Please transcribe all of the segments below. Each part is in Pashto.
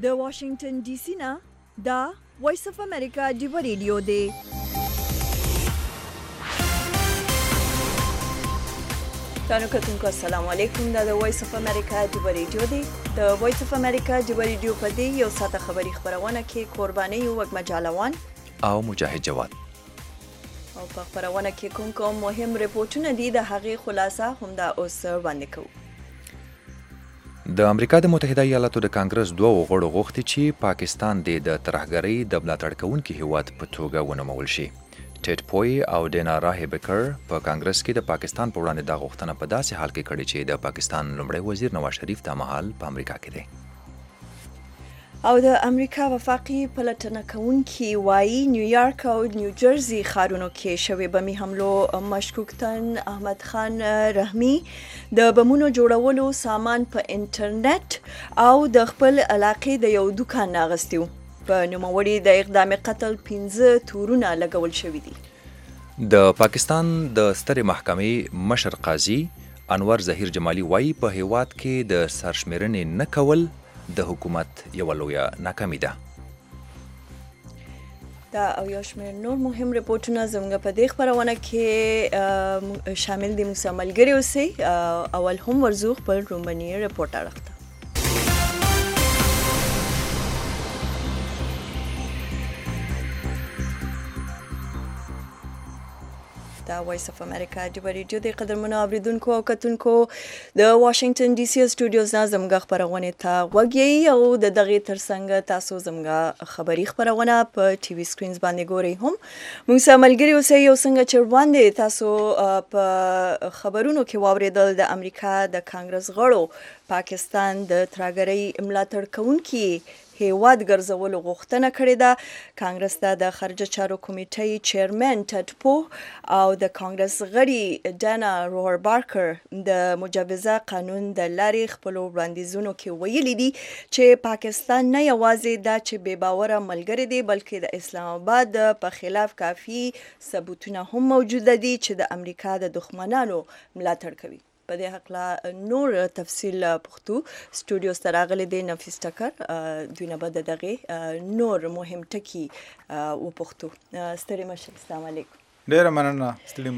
د واشنگټن ډي سي نه دا وایس اف امریکا ډیو ریډیو دی. تاسو کتونکو السلام علیکم. دا د وایس اف امریکا ډیو ریډیو دی. د وایس اف امریکا ډیو ریډیو په دې یو ساعته خبری خبرونه کې قرباني یو وګ مجالوان او مجاهد جواد او په خبرونه کې کوم مهم ریپورتونه دي د هغې خلاصه هم دا اوس وړاندې کوو. د امریکا د متحده ایالاتو د کانګرس دوه غړو غوښتي چې پاکستان د ترهګرۍ د ملاتړ کوونکي هیواد په توګه ونومول شي. ټیډ پوی او ډینا راهبکر په کانګرس کې د پاکستان په وړاندې دا غوښتنه په داسې حال کې کړې چې د پاکستان لومړی وزیر نواز شریف دا مهال په امریکا کې دی. او د امریکا وفاقي پلټنه کوونکي وایي نیویارک او نیوجرسي ښارونو کې شوې بمي حملو مشکوکتن احمد خان رحمي د بمونو جوړولو سامان په انټرنیټ او د خپل علاقې د یو دکان اغوستی و. په نوموړي د اقدام قتل 15 تورونه لګول شوي دي. د پاکستان د سترې محکمې مشر قاضي انور ظهیر جمالي وایي په هیواد کې د سرشمېرنې نه کول د حکومت یو لویه ناکامي ده. دا او یو شمېر نور مهم ریپورتونه زموږ په دې خپرونه کې شامل دي. موږ ملګري اوسئ. اول هم ورځو خپل رومني ریپورټ اړخته. دا وایس اف امریکا ډیو ریډیو د قدرمنو اوریدونکو او کتونکو د واشنگټن ډي سي سټوډیوز نه زموږ خبرونه ته غوږی او د دغه ترڅنګ تاسو زموږ خبری خبرونه په ټي وي سکرینز باندې ګورئ. هم موږ سره ملګري اوسئ. یو څنګه چې وړاندې تاسو په خبرونو کې واوریدل د امریکا د کانګرس غړو پاکستان د ترهګرۍ ملاتړ کوونکي هیواد ګرځولو غوښتنه کړې ده. کانګرس ته د خارجه چارو کمیټې چیرمن ټیډ پو او د کانګرس غړي ډانا روهربارکر د مجوزه قانون د لارې خپل وړاندیزونو کې ویلي دي چې پاکستان نه یوازې دا چې بې باوره ملګری دی بلکې د اسلام آباد په خلاف کافي ثبوتونه هم موجوده دي چې د امریکا د دښمنانو ملاتړ کوي. په دې حق نور تفصیل پښتو سټوډیو سره راغلي دي نفیس ټکر دوی نه بد دغه نور مهم ټکی او پښتو ستړي مشه. السلام علیکم. ډیره مننه. ستړي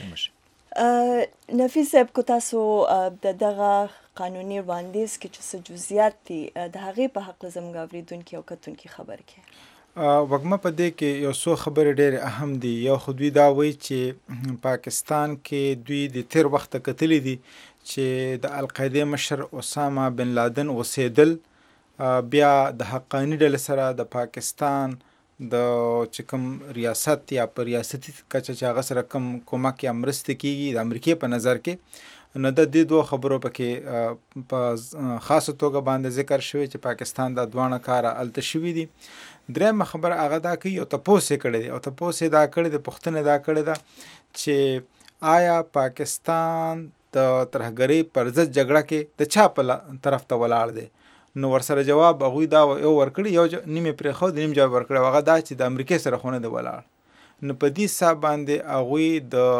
مشه. نفیس صاحب کو تاسو د دغه قانوني وړاندیز کې چې څه جزئیات دي د هغې په حق زموږ اوریدونکي او کتونکي خبر کړي. وګمه په دې کې یو څو خبرې ډېرې اهم دي. یو خو دوی دا وایي چې پاکستان کې دوی د تیر وخت کتلي دي چې د القاعده مشر اسامه بن لادن اوسېدل بیا د حقاني ډلې سره د پاکستان د چې کوم ریاست یا په ریاستي کچه چې هغه سره کوم کومک یا مرستې کېږي د امریکې په نظر کې نو د دې دوه خبرو پکې په خاصه توګه باندې ذکر شوی چې پاکستان د دوانه کاره الته شوي دي. درېمه خبره هغه دا کوي او تپوس یې کړی دی او تپوس یې دا کړی دی پوښتنه دا کړې ده چې آیا پاکستان د ترهګرۍ پر ضد جګړه کې د چا په طرف ته ولاړ دی. نو ورسره جواب هغوی دا یو ورکړي یو نیمې پرېښود نیم جواب ورکړی هغه دا چې د امریکې سره خو نه دی ولاړ. نو په دې حساب باندې هغوی د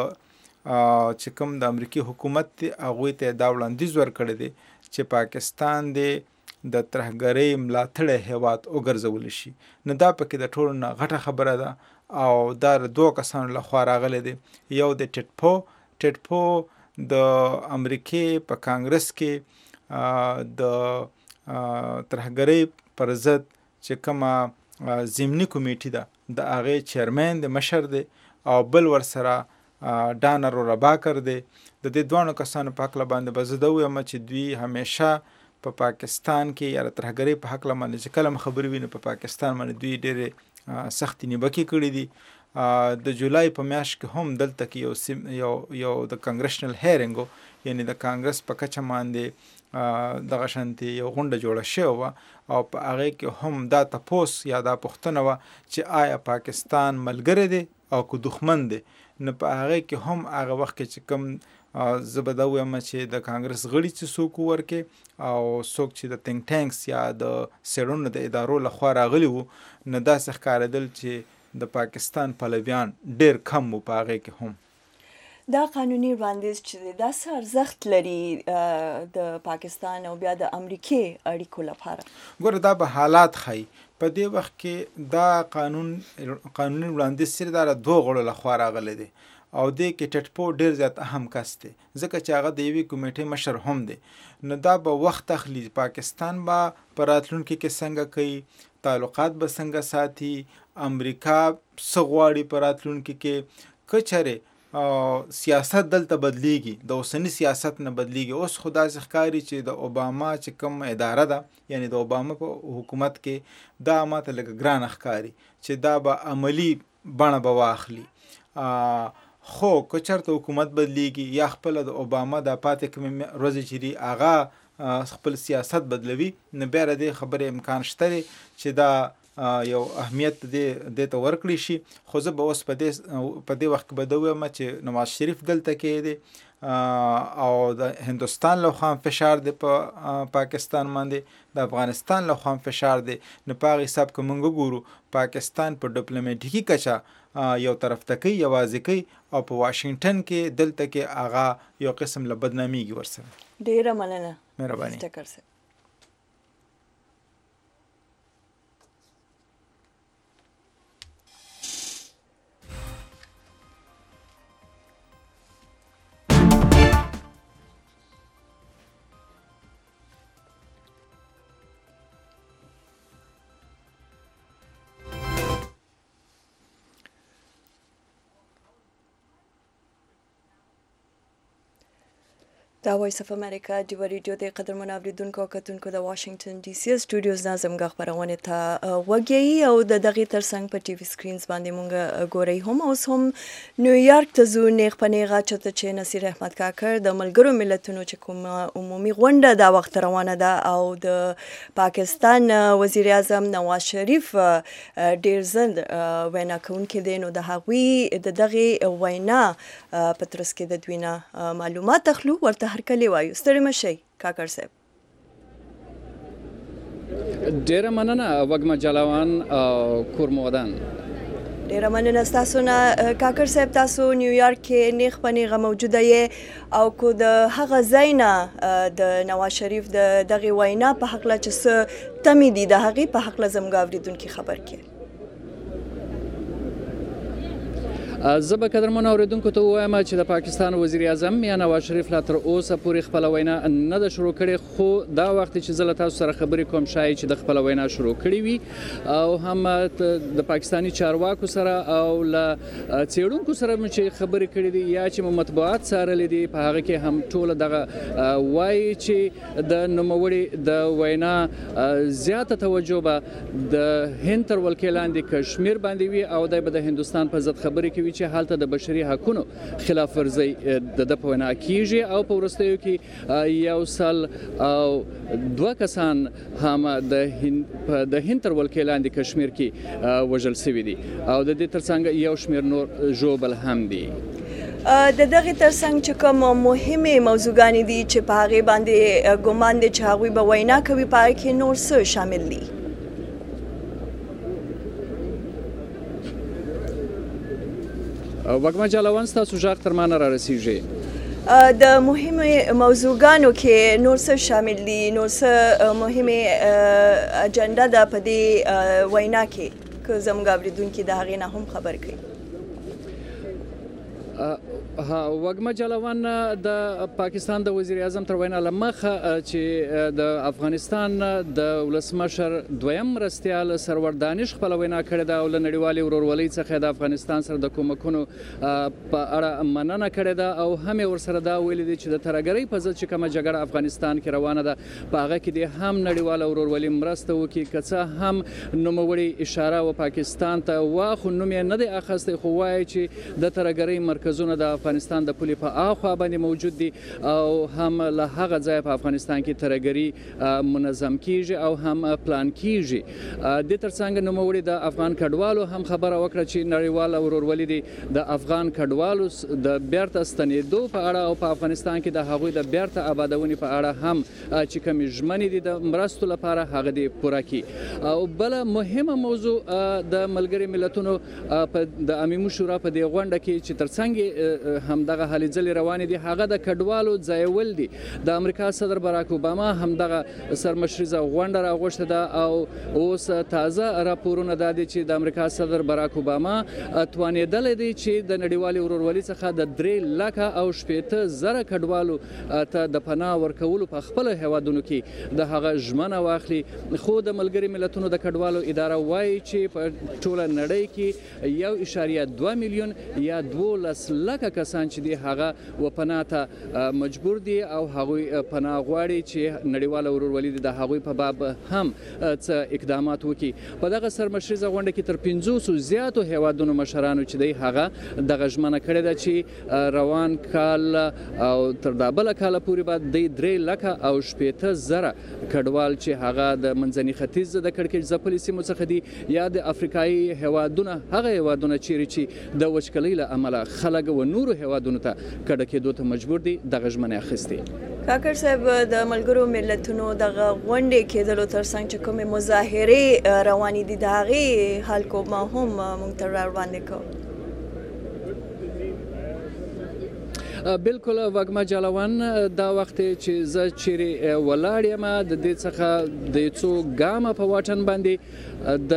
چې کوم د امریکې حکومت دی هغوی ته دا وړاندیز ورکړی دی چې پاکستان دی د ترهګرۍ ملاتړی هیواد وګرځول شي. نو دا پکې د ټولو نه غټه خبره ده او دا دوه کسانو لخوا راغلی دی. یو د ټیډ پو د امریکې په کانګرس کې د ترهګرۍ پر ضد چې کومه ضمني کمیټې ده د هغې چیرمن د مشر دی او بل ورسره ډانا روهربارکر دی. د دې دوانو کسانو په هکله باندې به زه دا ویم چې دوی همیشه په پاکستان کې یا د ترهګرۍ په هکله باندې چې کله خبرې وي نو په پاکستان باندې دوی ډېرې سختې نیوکې کړي دي. د جولای په میاشت کې هم دلته کې یو د کانګرشنل هیرینګ یعنی د کانګرس په کچه باندې دغه شانتې یو غونډه جوړه شوې وه او په هغې کې هم دا تپوس یا دا پوښتنه وه چې آیا پاکستان ملګری دی او که دښمن دی. نو په هغې کې هم هغه وخت کې چې کوم زه به دا ویم چې د کانګرس غړي چې څوک ورکې او څوک چې د تینک ټانکس یا د څېړنو د ادارو لخوا راغلي وو نو داسې ښکارېدل چې د پاکستان پلویان ډېر کم وو په هغې کې هم. دا قانوني وړاندیز چې دی دا څه ارزښت لري د پاکستان او بیا د امریکې اړیکو لپاره؟ ګوره دا به حالات ښایي. په دې وخت کې دا قانوني وړاندیز صرف دا د دوه غړو لخوا راغلی دی او دې کې ټټپو ډېر زیات اهم کس دی ځکه چې هغه د یوې کمیټې مشر هم دی. نو دا به وخت اخلي پاکستان به په راتلونکي کې څنګه کوي، تعلقات به څنګه ساتي، امریکا څه غواړي په راتلونکي کې، که چېرې سیاست دلته بدلیږي د اوسني سیاست نه بدلیږي. اوس خو داسې ښکاري چې د اوباما چې کوم اداره ده یعنی د اوباما په حکومت کې دا ماته لږ ګرانه ښکاري چې دا به عملي بڼه به واخلي. خو که چېرته حکومت بدلیږي یا خپله د اوباما د پاتې کومې ورځې چې دي هغه خپل سیاست بدلوي نو بیا د دې خبرې امکان شته دی چې دا یو اهمیت دې ته ورکړی شي. خو زه به اوس په دې وخت کې به دا ووایم چې نواز شریف دلته کې دی او د هندوستان له خوا فشار دی په پاکستان باندې، د افغانستان له خوا فشار دی. نو په هغه حساب که موږ ګورو پاکستان په ډیپلوماټیکي کچه یو طرف ته کوي، یوازې کوي او په واشنګټن کې دلته کې هغه یو قسم له بدنامېږي ورسره. ډېره مننه مهرباني. ټکر صاحب. دا وایس اف امریکا ډیو ریډیو د قدرمن اوریدونکو او کتونکو د واشنگټن ډي سي سټوډیوز نه زموږ خبرونه ته وګورئ او د دغه ترڅنګ په ټي وي سکرینز باندې مونږ ګورئ. هم اوس هم نیویارک ته ځو نیغ په نیغه چې نصیر احمد کاکړ د ملګرو ملتونو چې کوم عمومي غونډه دا وخت روانه ده او د پاکستان وزیر اعظم نواز شریف ډیر ځل وینا کوونکی دی نو د هغوی د دغه وینا په ترڅ کې د دوی نه معلومات اخلو ورته هرکلی وایو. ستړي مشئ کاکړ صاحب. ډیره مننه وږمه جلاوان او کورمودان. ډیره مننه ستاسو نه کاکړ صاحب. تاسو نیویارک کې نیغ په نیغه موجوده یې او کو د هغه ځای نه د نواز شریف د دغه وینا په هکله چې څه تمې دي د هغې په هکله زموږ اورېدونکي خبر کړي. زه به قدرمنو اوریدونکو ته ووایم چې د پاکستان وزیر اعظم یا نواز شریف لا تر اوسه پورې خپله وینا نه ده شروع کړې، خو دا وخت چې زه له تاسو سره خبرې کوم شاید چې د خپله وینا شروع کړې وي او هم د پاکستاني چارواکو سره او له څېړونکو سره مو چې خبرې کړې دي یا چې مو مطبوعات څارلې دي په هغه کې هم ټوله دغه وایي چې د نوموړي د وینا زیاته توجه به د هند تر ولکې لاندې کشمیر باندې وي او دی به د هندوستان په ضد خبرې کوي چې حالته د بشري حقونو خلاف ورزي د په وینا کیږي او په وروستیو کې یو سل او دوه کسان هم د هند تر ولکې لاندې کشمیر کې وژل شوي دي او د دې ترڅنګ یو شمېر نور ژوبل هم دي. د دغه ترڅنګ چې کوم مهمه موضوعګانې دي چې په هغې باندې ګمان دی چې هغوی به وینا کوي په هغې کې نور څه شامل دي؟ وږمه جلاوان ستاسو غږ تر ما نه رارسیږي. د مهمه موضوعګانو کې نور څه شامل دي؟ نور څه مهمه اجنډا ده په دې وینا کې که زموږ اورېدونکي د هغې نه هم خبر کړي؟ وږمه جلاوان د پاکستان د وزیر اعظم تر وینا له مخه چې د افغانستان د ولسمشر دویم مرستیال سرور دانش خپله وینا کړې ده او له نړیوالې ورورولۍ څخه د افغانستان سره د کومکونو په اړه مننه کړې ده او هم یې ورسره دا ویلي دي چې د ترهګرۍ په ضد چې کومه جګړه افغانستان کې روانه ده په هغه کې دې هم نړیواله ورورولي مرسته وکړي که څه هم نوموړي اشاره و پاکستان ته وا خو نوم یې نه دی اخیستی خو وایي چې د ترهګرۍ مرکزونه د افغانستان د پولې په اخوا باندې موجود دي او هم له هغه ځایه په افغانستان کې ترهګري منظم کیږي او هم پلان کیږي. د ترڅنګ نوموړي د افغان کډوالو هم خبره وکړه چې نړیواله ورورولي دي د افغان کډوالو د بیرته ستنېدو په اړه او په افغانستان کې د هغوی د بیرته آبادونې په اړه هم چې کومې ژمنې دي د مرستو لپاره هغه دې پوره کړي. او بله مهمه موضوع د ملګري ملتونو د عمومي شورا په دې غونډه کې چې ترڅنګ همدغه هلې ځلې روانې دي هغه د کډوالو ځایول دي. د امریکا صدر باراک اوباما همدغه سرمشریزه غونډه راغوښته ده او اوس تازه راپورونه دا دي چې د امریکا صدر باراک اوباما توانېدلی دی چې د نړیوالې ورورولۍ څخه د 3,60,000 کډوالو ته د پناه ورکولو په خپلو هیوادونو کې د هغه ژمنه واخلي. خو د ملګري ملتونو د کډوالو اداره وایي چې په ټوله نړۍ کې 1.2 میلیون یا 12 لکه کسان چې دي هغه وپناه ته مجبور دي او هغوی پناه غواړي چې نړیواله ورورولي د هغوی په باب هم څه اقدامات وکړي. په دغه سرمشریزه غونډه کې تر 500 زیاتو هیوادونو مشرانو چې دی هغه دغه ژمنه کړې ده چې روان کال او تر دا بله کاله پورې به د 3,60,000 کډوال چې هغه د منځني ختیځ د کړکېچ ځپلې سیمو څخه دي یا د افریقایي هیوادونه هغه هیوادونه چیرې چې د وچکلۍ له امله خلک و نورو هیوادونو ته کډه کېدو ته مجبور دي دغه ژمنې اخیستې. کاکړ صاحب د ملګرو ملتونو دغه غونډې کېدلو ترڅنګ چې کومې مظاهرې روانې دي د هغې حال کوم هم موږ ته وړاندې کوو. بالکل وګما جالوان دا وخت چې زه چیرې ولاړ یم د دې څخه د څو ګامه په واټن باندې د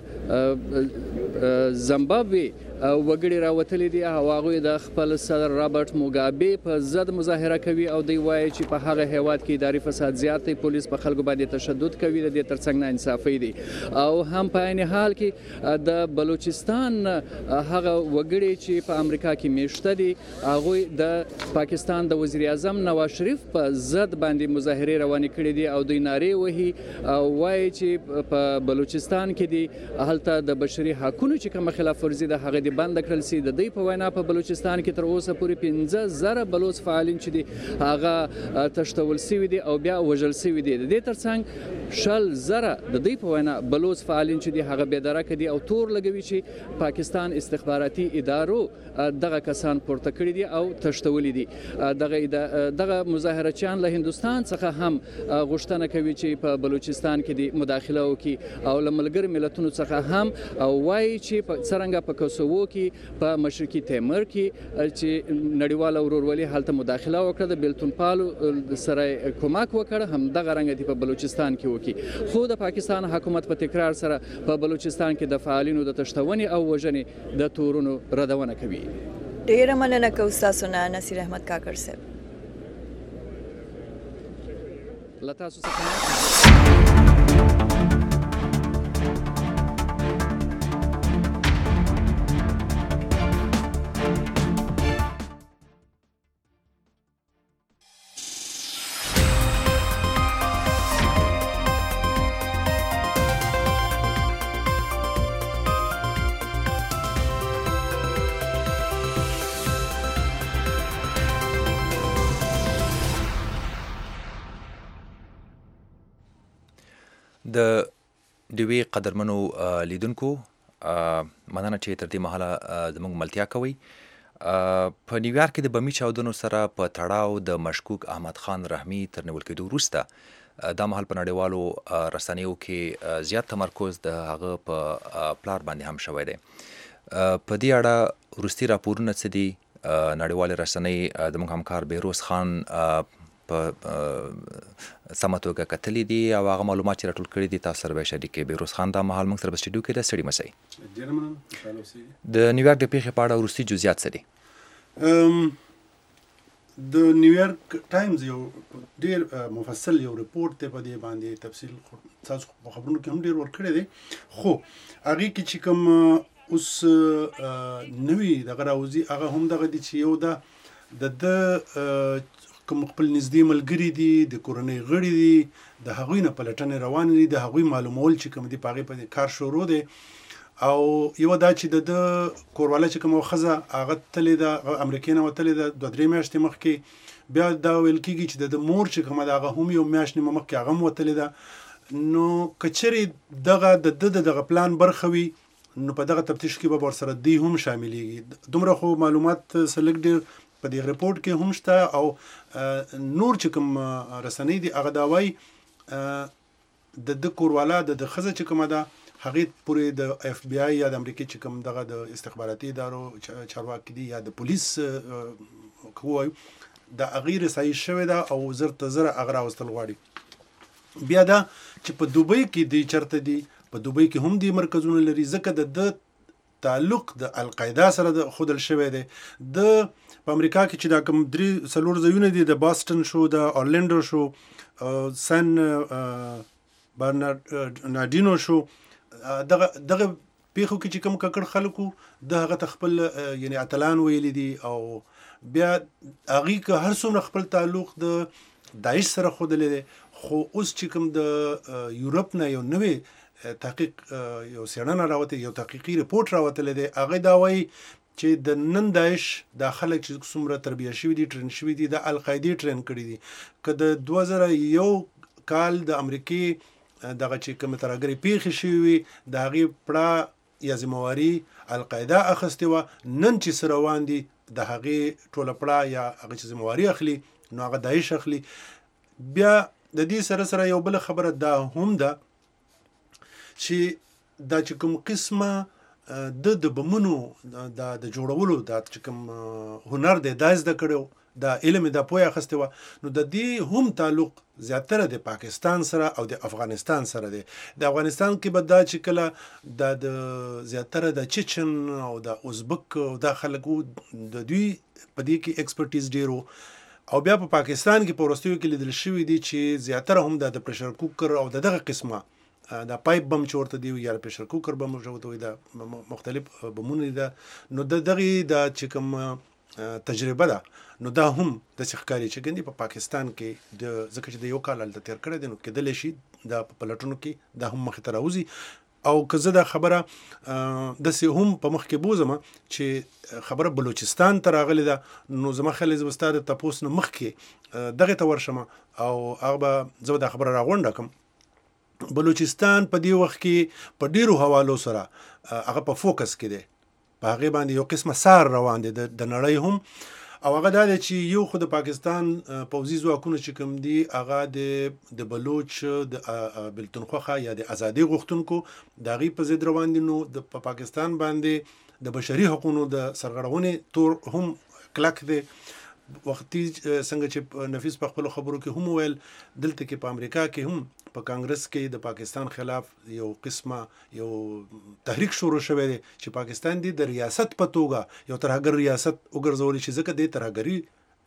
زیمبابوې وګړي راوتلي دي او هغوی د خپل صدر رابرټ موګابي په ضد مظاهره کوي او دوی وایي چې په هغه هیواد کې اداري فساد زیات دی، پولیس په خلکو باندې تشدد کوي، د دې ترڅنګ ناانصافي دي. او هم په عین حال کې د بلوچستان هغه وګړي چې په امریکا کې میشته دي هغوی د پاکستان د وزیر اعظم نواز شریف په ضد باندې مظاهرې روانې کړې دي او دوی نارې وهي او وایي چې په بلوچستان کې دي هلته د بشري حقونو چې کومه خلاف ورزي ده هغه بند کړل سي. د دې په وینا په بلوچستان کې تر اوسه پورې 15,000 بلوچ فعالین چې دي هغه تشتول سوي دي او بیا وژل سوي دي. د دې ترڅنګ 10,000 د دې په وینا بلوچ فعالین چې دي هغه بېدرکه دي او تور لګوي چې پاکستان استخباراتي ادارو دغه کسان پورته کړي دي او تشتولي دي. دغه مظاهرچیان له هندستان څخه هم غوښتنه کوي چې په بلوچستان کې دي مداخله وکړي او له ملګرو ملتونو څخه هم وایي چې څرنګه په کوسوو کې په مشرقي تیمور کې چې نړیواله ورورولي هلته مداخله وکړه د بیلتون پالو سره کومک وکړ هم دغه رنګ دي په بلوچستان کې وکړي. خو د پاکستان حکومت په تکرار سره په بلوچستان کې د فعالینو د تشتونې او وژنې د تورونو ردونه کوي. ډیره مننه کوم تاسو نه نصیر احمد کاکړ صاحب. له تاسو څخه د دوی قدرمنو لیدونکو مننه چې تر دې مهاله زموږ ملتیا کوي. په نیویارک کې د بمي چاودنو سره په تړاو د مشکوک احمد خان رحمي تر نیول کېدو وروسته دا مهال په نړیوالو رسنیو کې زیات تمرکز د هغه په پلار باندې هم شوی دی. په دې اړه وروستي راپورونه څه دي؟ نړیوالې رسنۍ زموږ همکار بهروز خان په سمه توګه کتلي دي او هغه معلومات چې راټول کړي دي تاسو سره به شریکې. بهروز خان دا مهال موږ سره په سټوډیو کې ده، ستړي مه شئ. د نیویارک د پیښې په اړه وروستي جزئیات څه دي؟ د نیویارک ټایمز یو ډیر مفصل یو ریپورت دی په دې باندې تفصیل تاسو په خبرونو کې هم ډیر ورکړی دی، خو هغې کې چې کوم اوس نوي دغه راوځي هغه هم دغه دي چې یو د کوم خپل نږدې ملګري دي د کورنۍ غړي دي د هغوی نه پلټنې روانې دي، د هغوی معلومول چې کوم دي په هغې په کار شروع دی. او یو دا چې د کورواله چې کومه ښځه هغه تللې ده امریکې نه وتلې ده 2-3 میاشتې مخکې، بیا دا ویل کېږي چې د مور چې کومه ده هغه هم یو میاشت نیمه مخکې هغه هم وتلې ده. نو که چېرې دغه دغه پلان برخه وي نو په دغه تفتیش کې به ورسره دوی هم شاملېږي. دومره خو معلومات څه لږ ډېر په دې ریپورت کې هم شته او نور چې کوم رسنۍ دي هغه دا وایي د کورواله د ښځه چې کومه ده هغه پورې د اف بی آی یا د امریکای چې کوم دغه د استخباراتي ادارو چارواکي دي یا د پولیس کوی د غیر صحیح شوی دا او زر اغرا واستل غواړي. بیا دا چې په دوبۍ کې دی چرته دی په دوبۍ کې هم دی مرکزونه لري ځکه د تعلق د القاعده سره د خودل شوی دی. د په امریکا کې چې دا کوم 3-4 ځایونه دي د باستن شو د اورلانډو شو سان برناردینو شو دغه پیښو کې چې کوم ککړ خلکو د هغه تخپل یعنی اتلان ویل دي او بیا هغه که هر څومره خپل تعلق د داعش سره خودل دي خو اوس چې کوم د یورپ نه یو نوې تحقیق یو سیړنه راوته یو تحقیقي ریپورت راوته لدی هغه دا وایي چې د نن داعش د خلک چې څومره تربیه شوی دي ټرین شوی دي د القاعده ټرین کړی دي که د 2001 کال د امریکای دغه چې کوم ترګری پیښ شوی د هغه پړه یا ذمہواری القاعده اخستې و نن چې سره روان دي د هغه ټوله پړه یا هغه چې ذمہواری اخلي نو هغه داعش اخلي. بیا د دې سره یو بل خبره دا هم ده چې دا چې کوم قسمه د بمونو د جوړولو دا چې کوم هنر دی دا زده کړو دا علم دا پوهه اخیسته و نو د دې هم تعلق زیاتره د پاکستان سره او د افغانستان سره دی. د افغانستان کې به دا چې کله د زیاتره د چچن او د ازبک او د خلکو د دوی په دې کې ایکسپرټیز ډیرو او بیا په پاکستان کې په ورستیو کې لیدل شوی دی چې زیاتره هم د پرشر کوکر او دغه قسمه دا پایپ بم چورته دی یا پرشر کوکر بم جوړته وي دا مختلف بمونه دي نو دغه د چې کوم تجربه ده نو دا هم د ښکاری چې ګندي په پاکستان کې د ځکه چې د یو کال د تیر کړی دی نو کېدل شي د پلټونو کې د هم مخ ته راوځي او که زه دا خبره د سه هم په مخ کې بوزم چې خبره بلوچستان ته راغلی ده نو زما خلک زبستاره تاسو نه مخ کې دغه ته ورشم او هغه زه دا خبره راغونډه کوم. بلوچستان په دې وخت کې په ډیرو حوالو سره هغه په فوکس کې دی په هغه باندې یو قسمه سار روان دي د نړۍ هم او هغه دا چې یو خو د پاکستان پوځي ځواکونه چې کوم دي هغه د بلوچ د بلتونخوا یا د ازادي غوښتونکو د غي په ضد روان دي نو د پاکستان باندې د بشري حقوقو د سرغړونې تور هم کلک دي. وختي څنګه چې نفیس په خپل خبرو کې هم ویل دلته کې په امریکا کې هم په کانګرس کې د پاکستان خلاف یو قسمه یو تحریک شروع شوی دی چې پاکستان دی د ریاست په توګه یو ترهګر ریاست وګرځول شي ځکه د ترهګری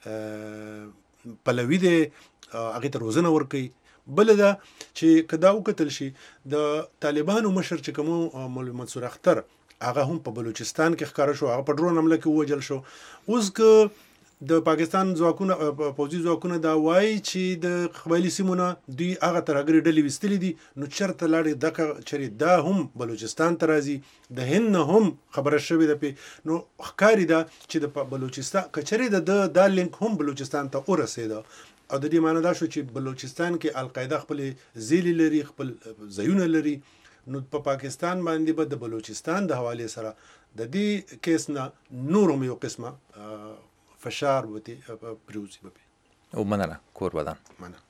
پلوي دی هغه ته روزنه ورکي. بل دا چې کدا وکتل شي د طالبانو مشر چې کوم مولوي منصور اختر هغه هم په بلوچستان کې ښکار شو هغه په ډرون حمله کې وجل شو. اوس که د پاکستان ځواکونه پوځي ځواکونه دا وایي چې د قبایلی سیمونه دوی هغه ترهګری ډلې وستلې دي نو چرته لاړې دغه چری دا هم بلوچستان ته راځي د هند هم خبره شوې ده نو ښکاری ده چې د بلوچستان کچری د لینک هم بلوچستان ته ورسېده او د دې معنی دا شو چې بلوچستان کې القاعده خپل زیلی لري خپل ځایونه لري نو په پاکستان باندې به د بلوچستان د حواله سره د دې کیس نه نورم یو قسمه فشار وتی پروزي به او مننه کور بدن مننه.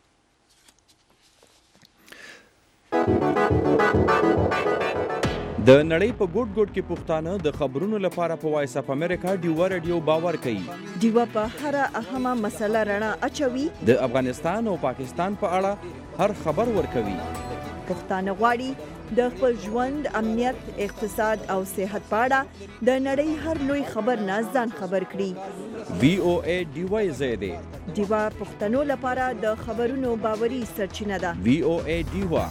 د نړۍ په ګوټ ګوټ کې پښتانه د خبرونو لپاره په وایس اپ امریکا ډیوا رادیو باور کوي. ډیوا په هر اهمه مسله رڼا اچوي. د افغانستان او پاکستان په اړه هر خبر ورکوي. پښتانه غواړي د خپل ژوند امنیت اقتصاد او صحت په اړه د نړۍ هر لوی خبر نه ځان خبر کړي. VOA ډیوا زیاده ډیوا پښتنو لپاره د خبرونو باوري سرچینه ده. VOA ډیوا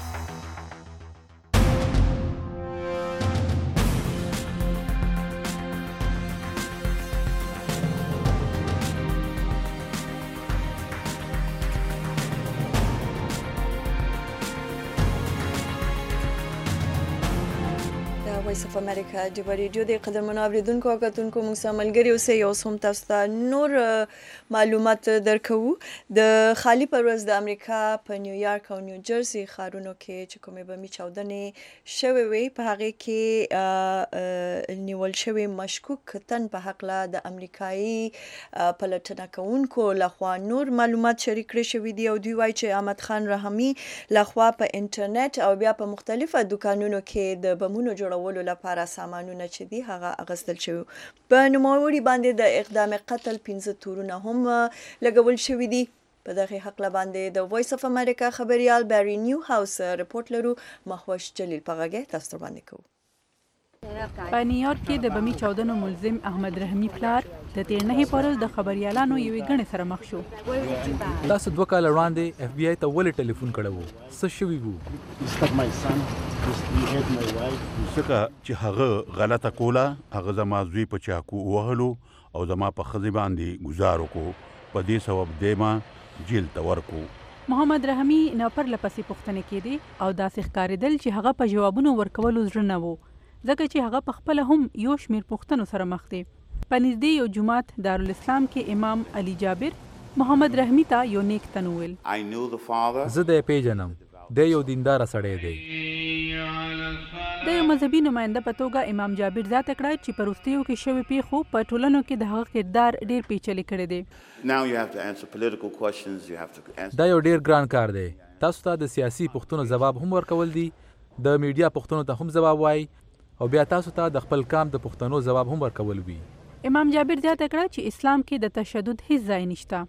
وایس اف امریکا د ریډیو د قدرمنو اوریدونکو او کتونکو موږ سره ملګري اوسئ او هم تاسو ته نور معلومات درکو. د خالی پرواز د امریکا په نیویارک او نیو جرسی ښارونو کې چې کومې بمي چاودنې شوې وي په هغه کې نیول شوی مشکوک تن په حق له د امریکایي پلټنه کوونکو لخوا نور معلومات شریک کړي شوي دي او دوی وایي چې احمد خان رحمي لخوا په انټرنیټ او بیا په مختلفه دکانونو کې د بمونو جوړولو لپاره سامانونه چې دي هغه اغوستل شوي. په نوموړي باندې د اقدام قتل 15 تورونه هم لګول شوي دي. په دغه حقله باندې د وایس اف امریکا خبريال بری نیو هاوس رپورت لرو. مخوش جلیل پغاګه تاسو باندې کوو. په نیویارک کې د بمي چاودنو ملزم احمد رحمي پلار د تیر نه پرل د خبريالانو یوې غنې سره مخ شو. تاسو 2 کال وړاندې اف بی آی ته ولې ټلیفون کړو؟ څه شوي وو؟ ځکه چې هغه غلطه کوله، هغه زما زوی په چاقو وهلو او زما په ښځې باندې ګزار وکړو، په دې سبب دی ما جیل ته ورکو. محمد رحمي نه پرله پسې پوښتنې کېدې او داسې ښکارېدل چې هغه په جوابونو ورکولو زړه نه و، ځکه چې هغه په خپله هم یو شمېر پوښتنو سره مخ دی. په نږدې یو جومات دارالاسلام کې امام علي جابر محمد رحمي ته یو نیک تن وویل. زه د پیژنم، دی یو دینداره سړی دی. د یو مذهبي نماینده په توګه امام جابر زیاته کړه چې په وروستیو کې شوې پیښو په ټولنو کې د هغه کردار ډېر پیچلی کړی دی. دا یو ډېر ګران کار دی. تاسو ته د سیاسي پوښتنو ځواب هم ورکول دي، د میډیا پوښتنو ته هم ځواب وایي او بیا تاسو ته د خپل کام د پوښتنو ځواب هم ورکول وي. امام جابر زیاته کړه چې اسلام کې د تشدد هیڅ ځای نشته.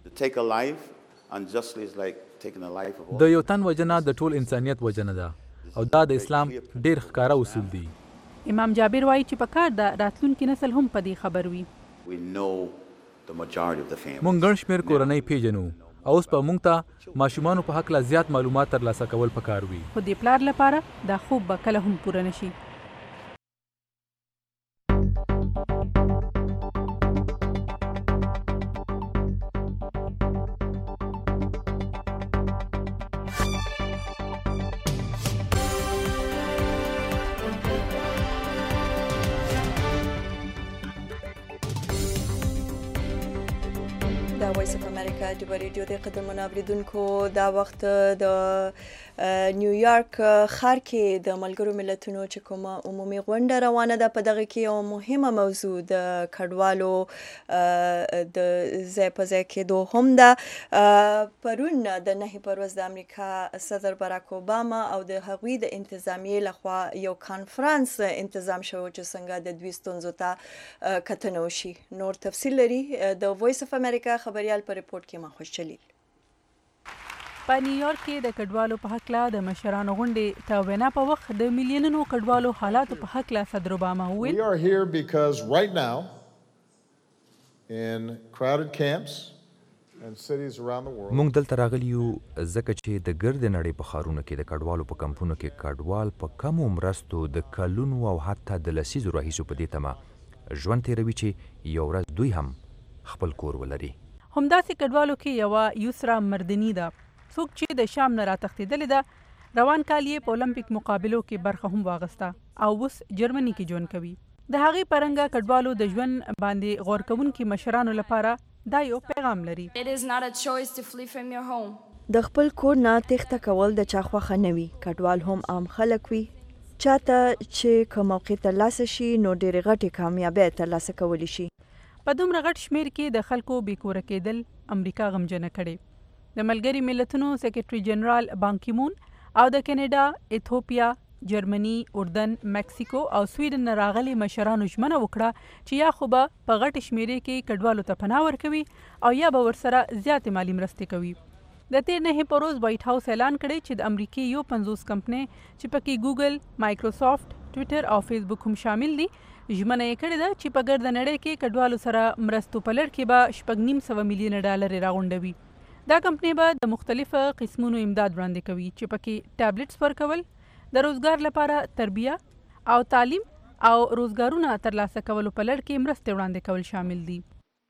د یو تن وجنه د ټول انسانیت وجنه ده او دا د اسلام ډیر ښکاره اصول دي. امام جابر وایي چې په کار د راتلونکي نسل هم په دې خبر وي. مونږ ګڼ شمېر کورنۍ پیژنو او اوس په مونږ ته ماشومانو په حق لا زیات معلومات ترلاسه کول پکار وي. خو د پلار لپاره دا خوب به کله هم پوره نشي. وایس اف امریکا د ریډیو د قدرمنو اوریدونکو دا وخت د نیویارک ښار کې د ملګرو ملتونو چې کومه عمومي غونډه روانه ده په دغه کې یو مهمه موضوع د کډوالو د ځای په ځای کېدو هم ده. پرون د 9 پروز د امریکا صدر باراک اوباما او د هغوی د انتظامیې لخوا یو کانفرانس انتظام شو چې څنګه د دوی ستونزو ته کتنه وشي. نور تفصیل لري د وایس اف امریکا خبريال په رپورت کې. مخوش جلیل. په نیویارک کې د کډوالو په حقله د مشرانو غونډې ته وینا په وخت د میلیونونو کډوالو حالاتو په حقله صدر اوباما وویل. We are here because right now in crowded camps and cities around the world. موږ دلته راغلي یو ځکه چې د ګرد نړۍ په ښارونو کې د کډوالو په کمپونو کې کډوال په کمو مرستو د کلونو او حتی د لسیزو راهیسو په دې تمه ژوند تېروي چې یو ورځ دوی هم خپل کور ولري. همداسې کډوالو کې یوه یسرا مردني ده، څوک چې د شام نه راتښتېدلې ده. روان کال یې په اولمپیک مقابلو کې برخه هم واغسته او اوس جرمني کې ژوند کوي. د هغې په رنګه کډوالو د ژوند باندې غور کوونکي مشرانو لپاره دا یو پیغام لري. د خپل کور نه تېښته کول د چا خوښه نه وي. کډوال هم عام خلک وي. چاته چې که موقع ترلاسه شي نو ډېرې غټې کامیابۍ ترلاسه کولی شي. په دومره غټ شمیر کې د خلکو بیکوره کېدل امریکا غمجنه کړې. د ملګري ملتونو سیکرټري جنرال بانکیمون او د کینیډا، ایتھوپیا، جرمني، اردن، مکسیکو او سویډن نه راغلي مشرانو ژمنه وکړه چې یا خو به په غټ شمیرې کې کډوالو ته پناه ورکوي او یا به ورسره زیاتې مالي مرستې کوي. د تیر 9 پروز وایټ هاوس اعلان کړی چې د امریکې یو 50 کمپنۍ چې پکې ګوګل، مایکروسافټ، ټویټر او فیسبوک هم شامل دي ژمنه یې کړې ده چې په ګرده نړۍ کې کډوالو سره مرستو په لړ کې به $9.5 میلیونه راغونډوي. دا کمپنۍ به د مختلفو قسمونو امداد وړاندې کوي چې پکې ټابلیټس ورکول، د روزګار لپاره تربیه او تعلیم او روزګارونه ترلاسه کولو په لړ کې مرستې وړاندې کول شامل دي.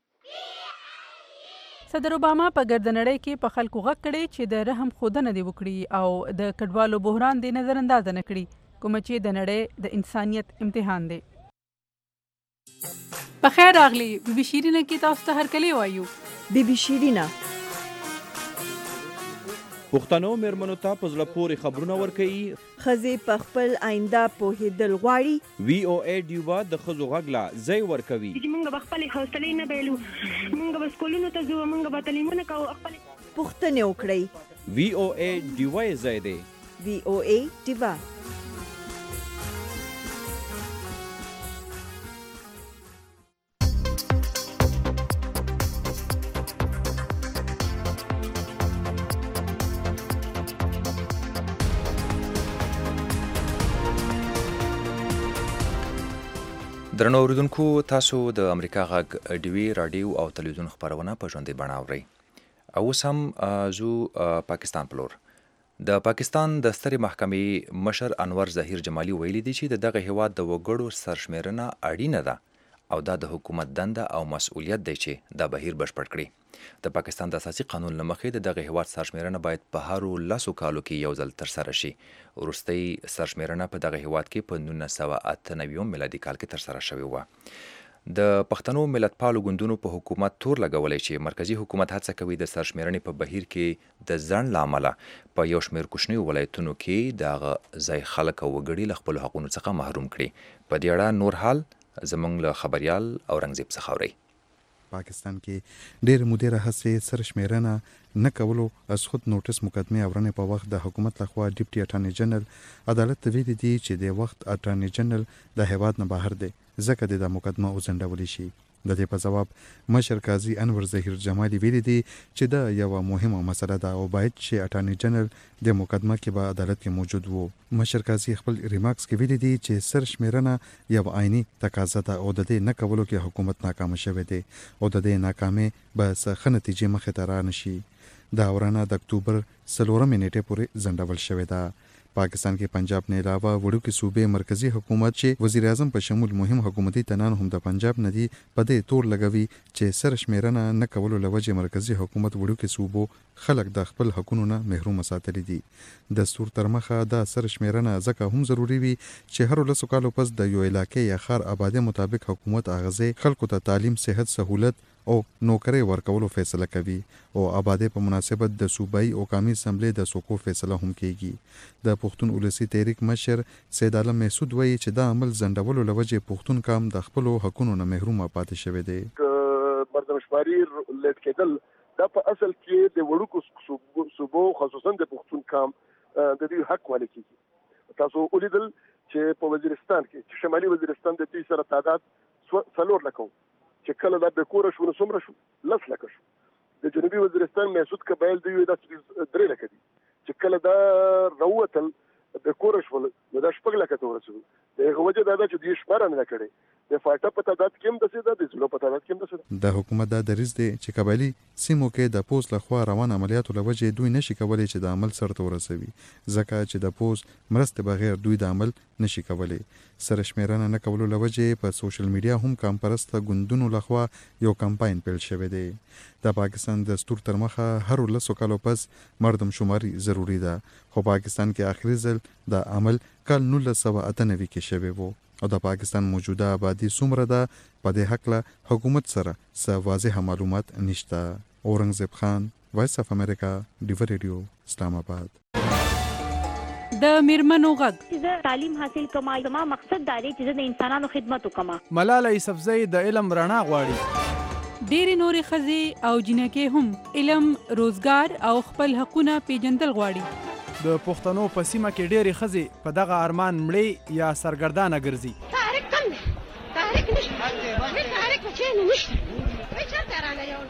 صدر اوباما په ګرده نړۍ کې په خلکو غږ کړی چې د رحم ښودنه دې وکړي او د کډوالو بحران دې نظر اندازه نه کړي. کوم چې د نړۍ د انسانیت امتحان دی. بخیر راغلی بی بی شیرینه کې تاسو ته هرکلی وایو. بی بی شیرینه پښتنو میرمنو ته په زړه پورې خبرونه ورکوي. ښځې په خپل آینده پوهېدل غواړي. وی او ای ډیوا د ښځو غږ لا ځای ورکوي. موږ به خپلې حوصلې نه بایلو، موږ به سکولونو ته ځو، موږ به تعلیمونه کوو، خپلې پوښتنې وکړئ. وی او ای ډیوا یې ځای دی. وی او ای ډیوا. درنو اوریدونکو، تاسو د امریکا غږ ډیوي راډیو او تلویزیون خبرونه په ژوندۍ بڼه اورئ. اوس هم زو پاکستان په لور. د پاکستان د سترې محکمې مشر انور ظهیر جمالي ویلي دی چې دغه هیواد د وګړو سرشمیرنه اړینه ده او دا د حکومت دنده او مسؤلیت دی چې دا بهیر بشپړ کړي. د پاکستان د اساسي قانون له مخې دغه هیواد سرشمیرنه باید په هرو 10 کالو کې یو ځل ترسره شي. وروستۍ سرشمیرنه په دغه هیواد کې په 1998 میلادي کال کې ترسره شوې وه. د پښتنو ملتپالو ګوندونو په حکومت تور لګولی چې مرکزی حکومت هڅه کوي د سرشمیرنې په بهیر کې د ځنډ له امله په یو شمېر کوچنیو ولایتونو کې د هغه ځای خلک او وګړي له خپلو حقونو څخه محروم کړي. په دې اړه نور حال زموږ له خبریال اورنګزیب څخه اورئ. پاکستان کې ډېر مودې راهیسې سرشمیرنه نه کولو از خود نوټس مقدمې اورنې په وخت د حکومت لخوا ډیپټي اټارني جنرال عدالت ته ویلي دي چې د وخت اټارني جنرال د هیواد نه بهر دی ځکه د مقدمه وځنډولی شي. د دې په جواب مشر قاضي انور ظهیر جمالي ویلي دي چې دا یو مهمه مسله ده او باید چې اټارني جنرال د مقدمه کې به عدالت کې موجود وو. مشر قاضي خپل ریمارکس کې ویلي دي چې سرشمیرنه یو عیني تقاضا ده او د دې نه کولو کې حکومت ناکام شوی دی او د دې ناکامۍ به څه ښه نتیجې مخې ته رانشي. دا اورنه د اکتوبر 4 نیټې پورې ځنډول شوې ده. پاکستان کې پنجاب نه علاوه وړوکې صوبې مرکزی حکومت چې وزیر اعظم په شمول مهم حکومتي تنان هم د پنجاب نه دي په دې تور لګوي چې سرشمیرنه نه کولو له وجې مرکزی حکومت وړوکې صوبو خلک د خپل حقونو نه محروم ساتلي دي. دستور تر مخه دا سرشمیرنه ځکه هم ضروری وي چې هر 10 کالو پس د یو علاقې یا ښار آبادی مطابق حکومت اغازې خلکو ته تعلیم، صحت، سهولت او نوکرۍ ورکولو فیصله کوي او آبادی په مناسبت د صوبایي او قومي اسمبلی د سوکو فیصله هم کیږي. د پښتون ولسی تحریک مشر سید عالم محسود وایي چې دا عمل ځنډولو له وجې پښتون قوم د خپلو حقونو نه محروم پاتې شوی دی. مردمشماري لیټ کېدل دا په اصل کې د وړوکو صوبو خصوصا د پښتون قوم د دې حق ولې کیږي. تاسو ولیدل چې په وزیرستان کې چې شمالي وزیرستان د دې سره تعداد 4 لکه چې کله دا به کور شو نو څومره شو 10 لکه شو. د جنوبي وزیرستان محسود قبایل دی دا 3 لکه دي چې کله دا راوتل به کور شو نو دا 4 لکه ته ورسېدو. دغه وجه دا چې دې شماره نه کړي د فاټه په تعداد کې هم د سیده د زلو په تعداد کې هم د سیده. د حکومت دا دریځ دی چې قبایلي سیمو کې د پوس لخوا روان عملیاتو له وجې دوی نشي کولی چې د عمل سرته ورسوي ځکه چې د پوس مرسته بغیر دوی د عمل نشي کولی. سرشمیرنه نه کولو له وجې په سوشل میډیا هم کمپرسته ګوندونو لخوا یو کمپاین پیل شوی دی. د پاکستان دستور تر مخه هر 10 کالو پس مردم شماري ضروری ده خو پاکستان کې آخري ځل د عمل کال 1998 کې شوی وو او د پاکستان موجوده آبادی څومره ده په دې هکله حکومت سره څه واضح معلومات نشته. اورنګزیب خان، وایس اف امریکا، ډیو ریډیو، اسلام آباد. د میرمنو غږ زه تعلیم حاصل کوم، زما مقصد دا دی چې زه د انسانانو خدمت وکم. ملاله یوسفزۍ د علم رڼا غواړي. ډېرې نورې ښځې او جنکې هم علم، روزګار او خپل حقونه پیژندل غواړي. د پښتنو په سیمه کې ډېرې ښځې په دغه ارمان مړې یا سرګردانه ګرځي. تحریک کم دی، تحریک نشته، تحریک په چین نشته، چېرته رانه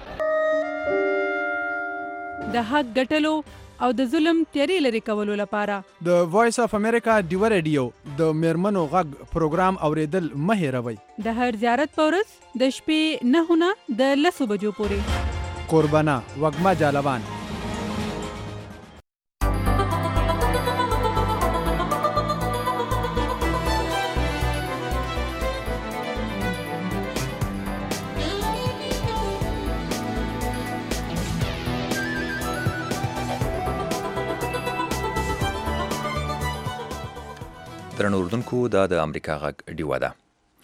د حق ګټلو او د ظلم تیارې لرې کولو لپاره د وایس اف امریکا ډیو ریډیو د میرمنو غږ پروګرام اوریدل مه هېروئ. د هر زیارت په ورځ د شپې 9 نه د 10 بجو پورې. قربانه وږمه جالبان. درنو اردوونکو دا د امریکا غږ ډیوه ده.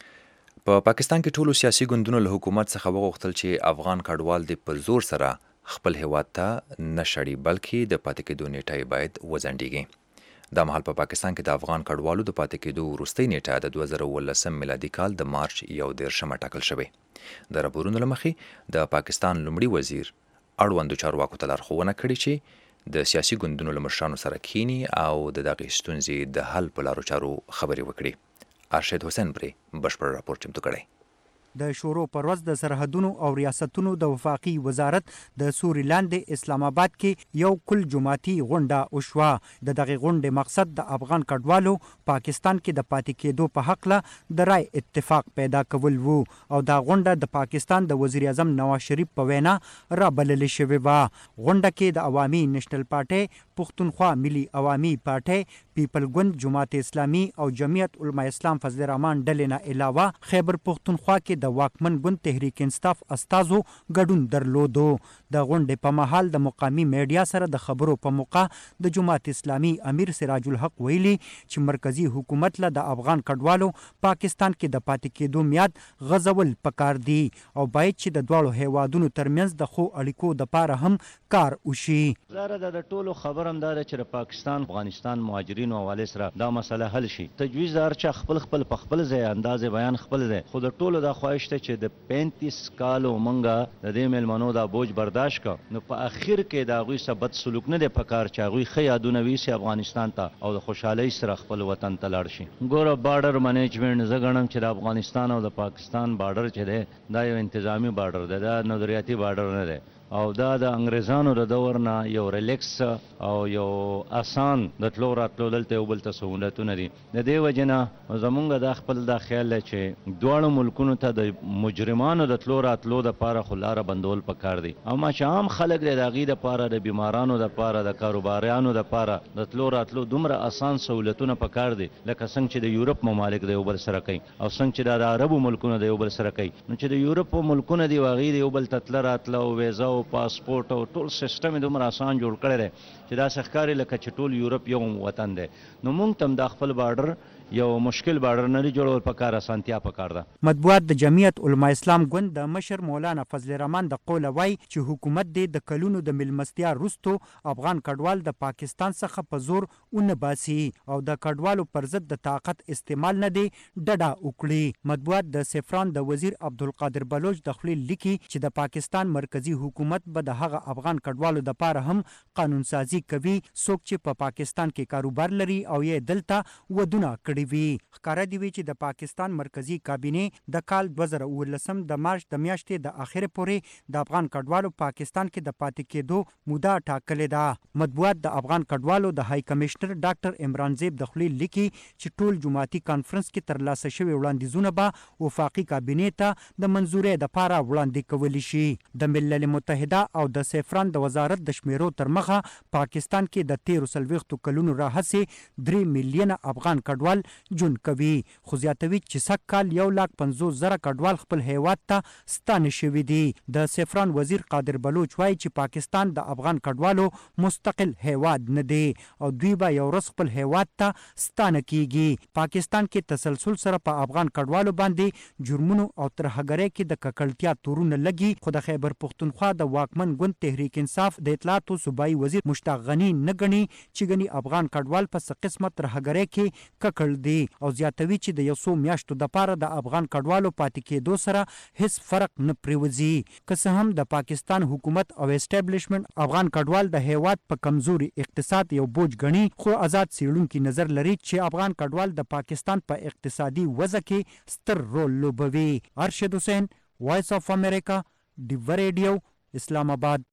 په پاکستان کې ټولو سیاسي ګوندونو له حکومت څخه وغوښتل چې افغان کډوال د په زور سره خپل هیواد ته نه شړي بلکې د پاتې کېدو نیټه باید وځنډیږي. دا مهال په پاکستان کې د افغان کډوالو د پاتې کېدو وروستۍ نیټه د 2019 میلادي کال د مارچ 1 ټاکل شوې. د راپورونو له مخې د پاکستان لومړي وزیر اړوندو چارواکو ته لارښوونه کړې چې د سیاسي ګوندونو له مشرانو سره کینی او د دغې ستونزې د حل په لارو چارو خبرې وکړي. ارشد حسین پرې بشپړ راپور چمتو کړی. د شورو پر ورځ د سرحدونو او ریاستونو د وفاقي وزارت د سوري لاندې اسلام آباد کې یو کل جماعتي غونډه وشوه. د دغې غونډې مقصد د افغان کډوالو پاکستان کې د پاتې کېدو په هکله د رای اتفاق پیدا کول وو او دا غونډه د پاکستان د وزیر اعظم نواز شریف په وینا رابلل شوې وه. غونډه کې د عوامي نېشنل پارټۍ، پښتونخوا ملي عوامي پارټۍ، پیپل ګوند، جماعت اسلامي او جمعیت علماء اسلام فضل الرحمن ډلې نه علاوه خیبر پښتونخوا کې د واکمن ګوند تحریک انصاف استازو ګډون درلودو. د غونډې په مهال د مقامي میډیا سره د خبرو په موقع د جماعت اسلامي امیر سراج الحق ویلي چې مرکزی حکومت له د افغان کډوالو پاکستان کې د پاتې کېدو میاد غځول پکار دي او باید چې د دواړو هیوادونو ترمنځ د ښو اړیکو دپاره هم کار وشي. زاره د ټولو خبر هم دا ده چې د پاکستان افغانستان مهاجرینو حوالې سره دا مسله حل شي. تجویز د هر چا خپل په خپل ځای اندازې بیان خپل دی، خو د ټولو دا خواهش ته چې د 35 کالو منګه د دې میلمنو دا بوج برداشت کا، نو په اخر کې د هغوی سره بد سلوک نه دی پکار چې هغوی ښه یادونه ویسي افغانستان ته او د خوشحالۍ سره خپل وطن ته لاړ شي. ګوره بارډر منیجمنټ زه ګڼم چې د افغانستان او د پاکستان بارډر چې دی دا یو انتظامی بارډر دی، دا نظریاتي بارډر نه دی او دا د انګریزانو د دور نه یو ریلیکس او یو آسان د تلو راتلو دلته یو بل ته سهولتونه دي. د دې وجې نه زمونږ دا خپل دا خیال دی چې دواړو ملکونو ته د مجرمانو د تلو راتلو دپاره خو لاره بندول پکار دي، اما چې عام خلک دی د هغې دپاره د بیمارانو دپاره د کاروباریانو دپاره د تلو راتلو دومره آسان سهولتونه پکار دي لکه څنګه چې د یورپ ممالک د یو بل سره کوي او څنګه چې د عربو ملکونه د یو بل سره کوي. نو چې د یورپ ملکونه دي هغې د یو بل ته تله راتله او ویزا او پاسپورت او ټول سیستم یې دومره آسان جوړ کړی دی چې داسې ښکاري لکه چې ټول یورپ یو وطن دی. نو موږ ته هم دا خپل بارډر یو مشکل بارډر نه دی جوړول پکار، اسانتیا پکار ده. مطبوعات د جمعیت علماء اسلام ګوند د مشر مولانا فضل الرحمن د قوله وایي چې حکومت دې د کلونو د میلمستیا وروستو افغان کډوال د پاکستان څخه په زور ونه باسي او د کډوالو پر ضد د طاقت استعمال نه دی ډډه وکړي. مطبوعات د سفران د وزیر عبدالقادر بلوچ د خولې لیکي چې د پاکستان مرکزی حکومت به د هغه افغان کډوالو دپاره هم قانون سازي کوي څوک چې په پاکستان کې کاروبار لري او یې دلته ودونه کړي وي. ښکاره دی وي چې د پاکستان مرکزی کابینې د کال 2019 د مارچ د میاشتې د اخرې پورې د افغان کډوالو پاکستان کې د پاتې کېدو موده ټاکلې ده. مطبوعات د افغان کډوالو د های کمشنر ډاکټر عمران زیب د خولې لیکي چې ټول جماعتي کانفرنس کې ترلاسه شوي وړاندیزونه به وفاقي کابینې ته د منظورۍ دپاره وړاندې کولی شي. د ملل متحده او د سفران د وزارت د شمیرو تر مخه پاکستان کې د 13 کلونو راهیسې 3 میلیونه افغان کډوال ژوند کوي، خو زیاتوي چې سږ کال 1,50,000 کډوال خپل هیواد ته ستانه شوي دي. د سفران وزیر قادر بلوچ وایي چې پاکستان د افغان کډوالو مستقل هیواد نه دی او دوی به یو ورځ خپل هیواد ته ستانه کیږي. پاکستان کې تسلسل سره په افغان کډوالو باندې جرمونو او ترهګرۍ کې د ککړتیا تورونه لګي، خو د خیبر پښتونخوا د واکمن ګوند تحریک انصاف د اطلاعاتو صوبایي وزیر مشتاق غني نه ګڼي چې ګني افغان کډوال په څه قسمه ترهګرۍ کې ککړ دي او زیاتوي چې د یو څو میاشتو دپاره د افغان کډوالو پاتې کېدو سره هیڅ فرق نه پرېوځي. که څه هم د پاکستان حکومت او اسټابلیشمنټ افغان کډوال د هیواد په کمزوري اقتصاد یو بوج ګڼي، خو آزاد څېړونکي نظر لري چې افغان کډوال د پاکستان په اقتصادي وضع کې ستر رول لوبوي. ارشد حسین، وایس آف امریکا، ډیوه ریډیو، اسلام آباد.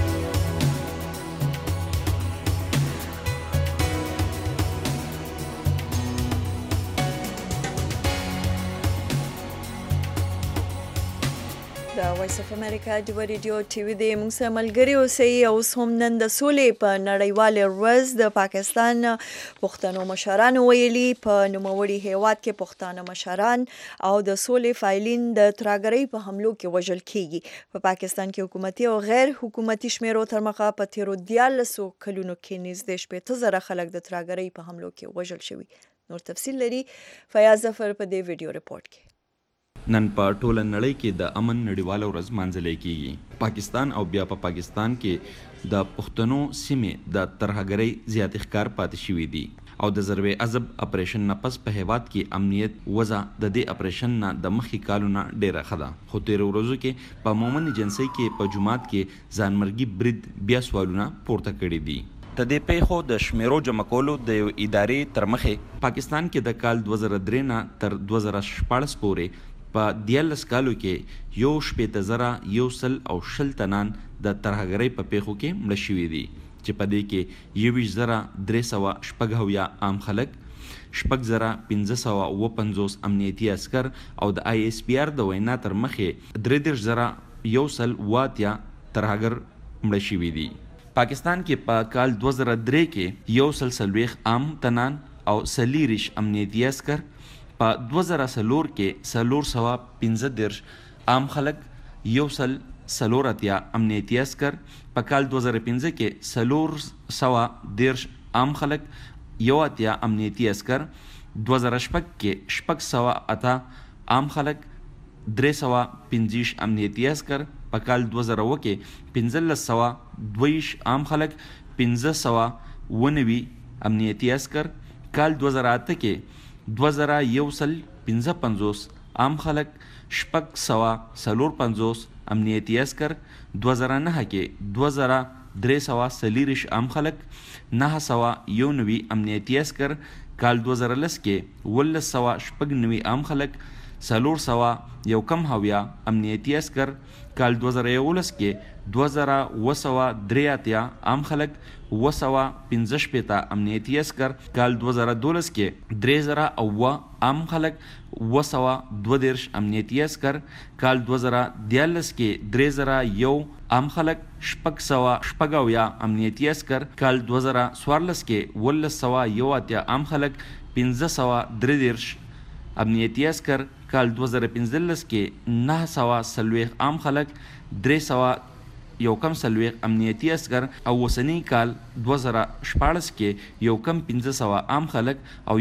د وایس اف امریکا ډیوه ریډیو ټي وي د موږ سره ملګري اوسئ. اوس هم نن د سولې په نړیواله ورځ د پاکستان پښتنو مشرانو ویلي په نوموړي هیواد کې پښتانه مشران او د سولې فایلین د ترهګرۍ په حملو کې وژل کیږي. په پاکستان کې حکومتي او غیر حکومتي شمیرو تر مخه په تیرو 14 کلونو کې نږدې 80,000 خلک د ترهګرۍ په حملو کې وژل شوي. نور تفصیل لري فیاض ظفر په دې ویډیو ریپورت کې. نن په ټوله نړۍ کې د امن نړیواله ورځ مانځلې کیږي. پاکستان او بیا په پاکستان کې د پښتنو سیمې د ترهګرۍ زیات ښکار پاتې شوي دي او د ضرب عضب اپریشن نه پس په هیواد کې امنیت وضع د دې اپریشن نه د مخکې کالونه ډیره ښه ده. خو تیرو ورځو کې په مومن ایجنسۍ کې په جومات کې ځانمرګي برید بیا سوالونه پورته کړي دي. د دې پیښو د شمیرو جمع کولو د یو ادارې تر مخې پاکستان کې د کال 2003 نه تر 2014 پورې په 14 کالو کې 1,120 تنان د ترهګرۍ په پیښو کې مړه شوي دي چې په دې کې 21,360 عام خلک، 6,550 امنیتي عسکر او د ISPR د وینا تر مخې 33,180 ترهګر مړه شوي دي. پاکستان کې په کال 2003 کې 140 عام تنان او 40 امنیتي عسکر، په 2004 کې 415 عام خلک، 140 امنیتي عسکر، په کال 2015 کې 410 عام خلک، 80 امنیتي عسکر، 2006 کې 608 عام خلک، 350 امنیتي عسکر، په کال 2000 کې 1522 عام خلک، 590 امنیتي عسکر، کال 2008 کې 2155 عام خلک، 654 امنیتي عسکر، 2009 کې 2340 عام خلک، 991 امنیتي عسکر، کال 2010 کې 1990 عام خلک، 491 امنیتي عسکر، کال 2011 کې 2283 عام خلک، 215 امنیتي عسکر، کال 2012 کې 3000 عام خلک، 222 امنیتي عسکر، کال 2013 کې 3001 عام خلک، 670 امنیتي عسکر، کال 2014 کې 1181 عام خلک، 533 امنیتي عسکر، کال 2015 کې 940 عام خلک، 341 امنیتي عسکر او وسنی کال 2014 کې 1500 عام خلک او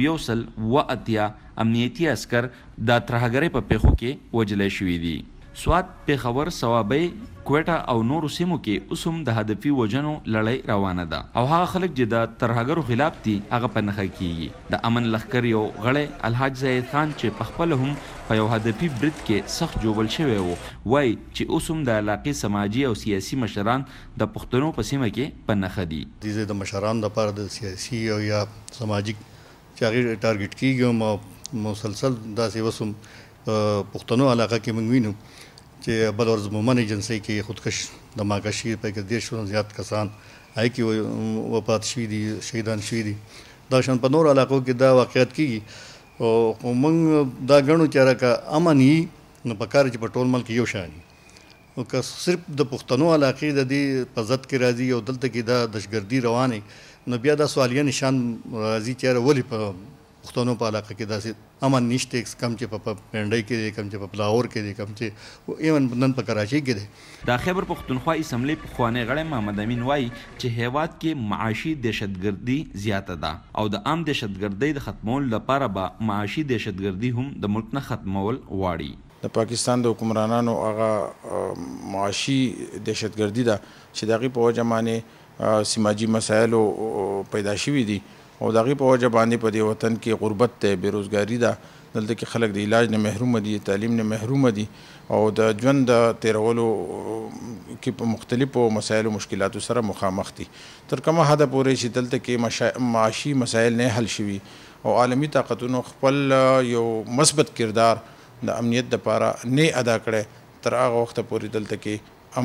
180 امنیتي عسکر د ترهګرۍ په پیښو کې وژل شوي دي. سوات، پېښور، صوابۍ، کوټه او نورو سیمو کې اوس هم د هدفي وژنو لړۍ روانه ده او هغه خلک چې د ترهګرو خلاف دي هغه په نښه کیږي. د امن لښکر یو غړی الحاج زاهد خان چې پخپله هم په یو هدفي برید کې سخت جوړل شوی و، وایي چې اوس هم د علاقې سماجي او سیاسي مشران د پښتنو په سیمه کې په نښه دي. د مشرانو لپاره د سیاسي او یا سماجي چې هغې ټارګېټ کېږي او مسلسل داسې اوس هم پښتنو علاقه کې موږ وینو چې بل ورځ مومن ایجنسۍ کې خودکش دماغشي په کې 10 زیات کسان هغې کې وفات شوي دي، شهیدان شوي دي. دا شان په نورو علاقو کې دا واقعیت کېږي او موږ دا ګڼو چې هغه امن وي نو پکار چې په ټول ملک یو شان وي. او که صرف د پښتنو علاقې د دې په ضد کې راځي او دلته کې دا دهشتګردي روانې نو بیا دا سوالیه نشان راځي چې ولې په پښتنو په علاقه کې داسې امن نشته، کم چې په پنډۍ کې دی، کم چې په لاهور کې دی، کم چې ایون نن په کراچۍ کې دی. د خیبر پښتونخوا اسمبلی پخوانی غړی محمد امین وایي چې هیواد کې معاشي دهشتګردي زیاته ده او د عام دهشتګردۍ د ختمولو لپاره به معاشي دهشتګردي هم د ملک نه ختمول غواړي. د پاکستان د حکمرانانو هغه معاشي دهشتګردي ده چې د هغې په وجه باندې سماجي مسایلو پیدا شوي دي او د هغې په وجه باندې په دې وطن کې غربت دی، بېروزګاري ده، دلته کې خلک د علاج نه محرومه دي، تعلیم نه محرومه دي او د ژوند د تېرولو کې په مختلفو مسایلو مشکلاتو سره مخامخ دي. تر کومه حده پورې چې دلته کې معاشي مسایل نه حل شوي او عالمي طاقتونو خپل یو مثبت کردار د امنیت دپاره نه ادا کړی، تر هغه وخته پورې دلته کې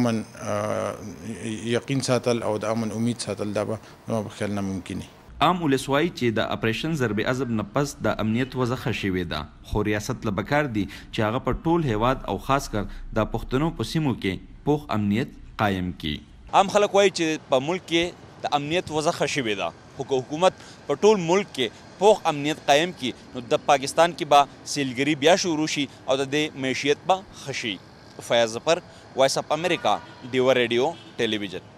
امن یقین ساتل او د امن امید ساتل دا به زما په خیال ناممکن دي. عام ولس وایي چې د اپریشن ضرب عضب نه پس د امنیت وضع ښه شوې ده، خو ریاست له پکار دي چې هغه په ټول هیواد او خاص کر د پښتنو په سیمو کې پوخ امنیت قایم کړي. عام خلک وایي چې په ملک کې د امنیت وضع ښه شوې ده، خو که حکومت په ټول ملک کې پوخ امنیت قایم کړي نو د پاکستان کې به سیلګري بیا شروع شي او د دې معیشت به ښه شي. فیاض ظفر، وایس اف امریکا، ډیوا ریډیو ټلویزیون.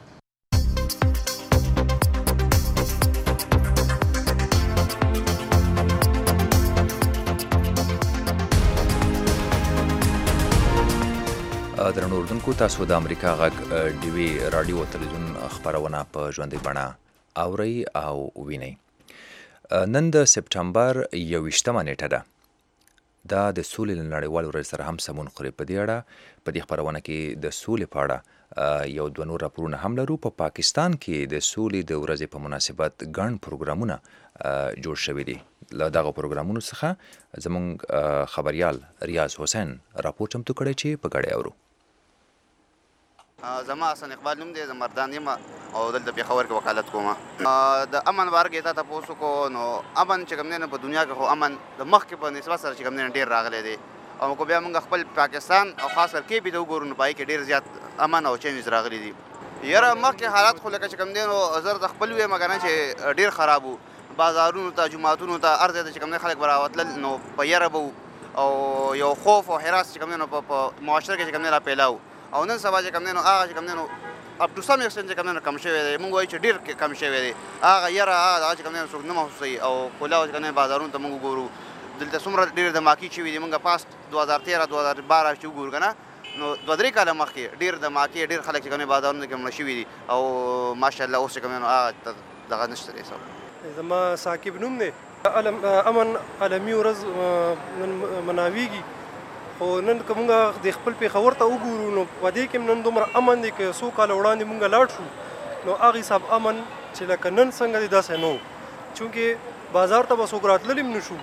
درنو اردوونکو تاسو د امریکا غږ ډیوي رادیو تلویزیون خپرونه په ژوندۍ بڼه اورئ او وینئ. نن د سپټمبر 21مه نیټه ده. دا د سولې له نړیوال ورځ سره هم سمون خوري. په دې اړه په دې خپرونه کې د سولې په اړه یو دوه نور راپورونه هم لرو. په پاکستان کې د سولې د ورځې په مناسبت ګڼ پروګرامونه جوړ شوي دي. له دغه پروګرامونو څخه زموږ خبریال ریاض حسین راپور چمتو کړی چې په ګډه اورو. زما حسن اقبال نوم دی، زه مردان یم او دلته پېښور کې وکالت کوم. د امن باره کې تا تپوس وکړو، نو امن چې کوم دی نو په دنیا کې خو امن د مخکې په نسبت سره چې کوم دی ډېر راغلی دی، او که بیا موږ خپل پاکستان او خاص کر کې ته وګورو نو په هغې کې ډېر زیات امن او چینجز راغلي دي. یاره مخکې حالات خو لکه چې کوم دی نو زه د خپل وایم که نه چې ډېر خراب وو. بازارونو ته، جوماتونو ته، هر ځای ته چې کوم دی خلک به راوتلل نو په یره به وو او یو خوف او حراس چې کوم دی نو په معاشره کې چې کوم دی راپیلا وو. او نن سبا چې کوم دی نو هغه چې کوم دی نو اپ ټو سم ایکسټینټ چې کوم دی نو کم شوی دی. موږ وایو چې ډېر کم شوی دی. هغه یره هغه چې کوم دی نو څوک نه محسوسوي. او کلاو چې کوم دی بازارونو ته موږ وګورو دلته څومره ډېر دماکي شوي دي. موږ پاس 2013-2012 چې وګورو که نه نو 2-3 کاله مخکې ډېر دماکي ډېر خلک چې کوم دی بازارونو کې مړه شوي دي او ماشاءالله اوس چې کوم دی نو هغه دغه نشته دی. زما ثاقب نوم دی. امن عالمي ورځ نن مناویږي، خو نن که موږ د خپل پېښور ته وګورو نو په دې کې نن دومره امن دی که څو کاله وړاندې موږ لاړ شو نو هغه حساب امن چې لکه نن څنګه دی داسې نه و. چونکې بازار ته به څوک راتللی هم نه شو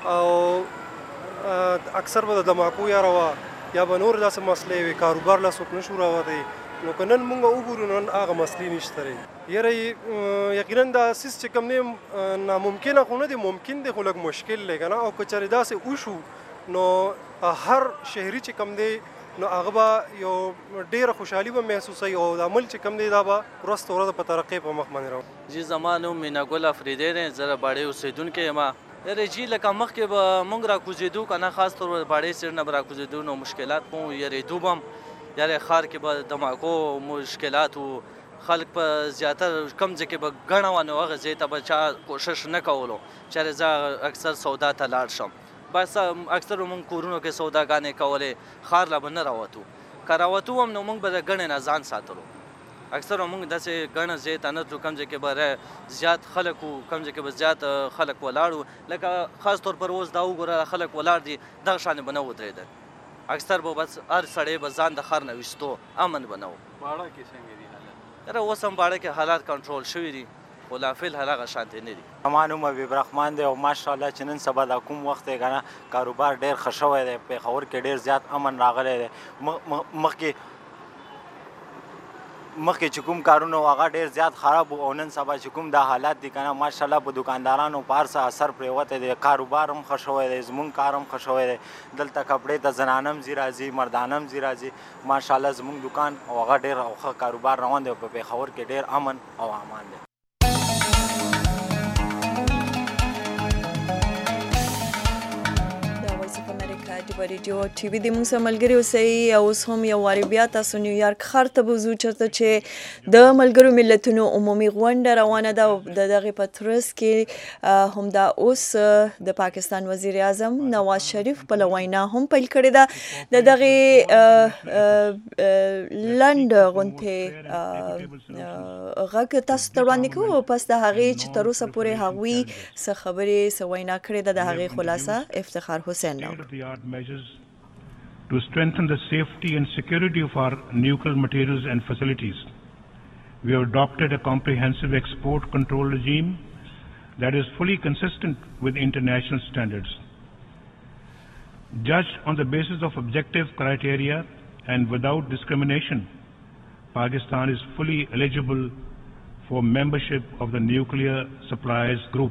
او اکثر به د دماکو یاره وه یا به نور داسې مسلې وي، کاروبار لا څوک نه شو راوتی. نو که نن موږ وګورو نن هغه مسلې نشته دی. یاره یقینا دا سیس چې کوم دی ناممکنه خو نه دی، ممکن دی خو لږ مشکل دی که نه. او که چېرې داسې وشو نو هر شهري چې کوم دی نو هغه به یو ډېره خوشحالي به محسوسوي او د عمل چې کوم دی دا به ورځ تر ورځه په ترقۍ په مخ باندې روان. جی زما نوم میناګل افریدی دی، زه د باړې اوسېدونکی یم. یاره جی لکه مخکې به موږ راکوزېدو که نه، خاص طور باړې سیډ نه به راکوزېدو نو مشکلات به یارېدو به هم. یاره ښار کې به دماکو مشکلات وو، خلک په زیاتره کم ځای کې به ګڼه وه نو هغه ځای ته به چا کوشش نه کولو چې زه اکثر سودا ته لاړ شم. بس اکثر موږ کورونو کې سوداګانې کولې، ښار لا به نه راوتو. که راوتو هم نو موږ به د ګڼې نه ځان ساتلو. اکثر موږ داسې ګڼه ځای ته نه تلو، کم ځای کې به زیات خلک وو، کم ځای کې به زیات خلک ولاړ وو. لکه خاص طور پر اوس دا وګوره خلک ولاړ دي دغه شانې به نه ودرېدل. اکثر به بس هر سړی به ځان د ښار نه ویستو، امن به نه و. باړه کې څنګه دي حالات؟ یاره اوس هم باړه کې حالات کنټرول شوي دي خو لا فلحال هغه شانتې نه دي. زما نوم حبیب رحمان دی او ماشاءالله چې نن سبا دا کوم وخت دی که نه کاروبار ډېر ښه شوی دی. پېښور کې ډېر زیات امن راغلی دی. مخکې چې کوم کارونه هغه ډېر زیات خراب و او نن سبا چې کوم دا حالات دي که نه ماشاءالله په دکاندارانو په هر څه اثر پرېوتی دی. کاروبار هم ښه شوی دی، زمونږ کار هم ښه شوی دی. دلته کپړې ته زنانه هم ځي راځي، مردانه هم ځي راځي. ماشاءالله زمونږ دکان او هغه ډېر ښه کاروبار روان دی او په پېښور کې ډېر امن او امان دی. ریډیو ټي وي د موږ سره ملګري اوسئ. او اوس هم یو وارې بیا تاسو نیویارک ښار ته بوځو چېرته چې د ملګرو ملتونو عمومي غونډه روانه ده او د دغې په ترڅ کې همدا اوس د پاکستان وزیر اعظم نواز شریف خپله وینا هم پیل کړې ده. د دغې لنډ غونډې غږ تاسو ته وړاندې کوو پس د هغې چې تر اوسه پورې هغوی څه خبرې څه وینا کړې ده. د هغې خلاصه افتخار حسین to strengthen the safety and security of our nuclear materials and facilities. We have adopted a comprehensive export control regime that is fully consistent with international standards. Judged on the basis of objective criteria and without discrimination, Pakistan is fully eligible for membership of the Nuclear Suppliers Group.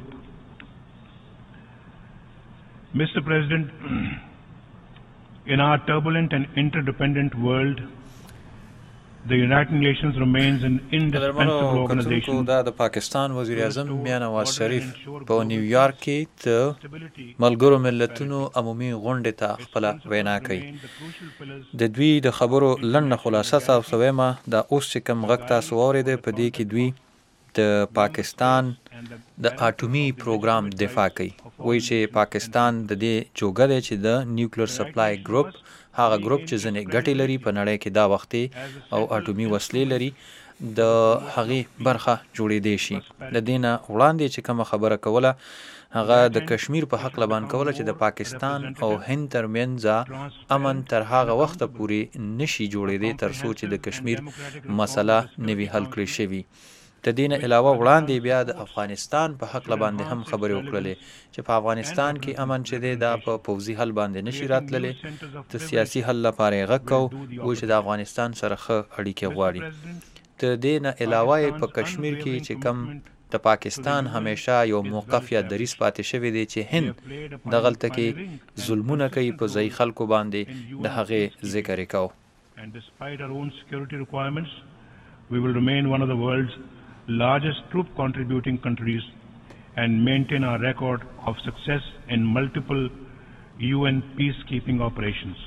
Mr. President, in our turbulent and interdependent world, the United Nations remains an indispensable organization. دا د پاکستان وزیر اعظم میا نواز شریف په نیویارک کې د ملګرو ملتونو عمومي غونډې ته خپل وینا کوي. د دوی د خبرو لنډه خلاصه تاسو وایم دا اوس چې کوم غږ تاسو واورئ په دې کې دوی د پاکستان د اټومي پروګرام دفاع کوي. وایي چې پاکستان د دې جوګه دی چې د نیوکلیر سپلای ګروپ هغه ګروپ چې ځنې ګټې لري په نړۍ کې دا وختې او اټومي وسلې لري د هغې برخه جوړېدی شي. د دې نه وړاندې چې کومه خبره کوله هغه د کشمیر په حق لبان کوله چې د پاکستان او هند ترمنځ امن تر هغه وخته پورې نشي جوړېدی تر څو چې د کشمیر مسله نوي حل کړی شوي. د دې نه علاوه وړاندې بیا د افغانستان په حق باندې هم خبرې وکړلې چې په افغانستان کې امن چې دی دا په پوځي حل باندې نشي راتللی، د سیاسي حل لپاره یې غږ کو و چې د افغانستان سره ښه اړیکې غواړي. د دې نه علاوه په کشمیر کې چې کم د پاکستان همیشه یو موقف یا دریځ پاتې شوی دی چې هند دغلته کې ظلمونه کوي په ځای خلکو باندې، د هغې ذکر یې کو. And despite our own security requirements, we will remain one of the world's largest troop contributing countries and maintain our record of success in multiple UN peacekeeping operations.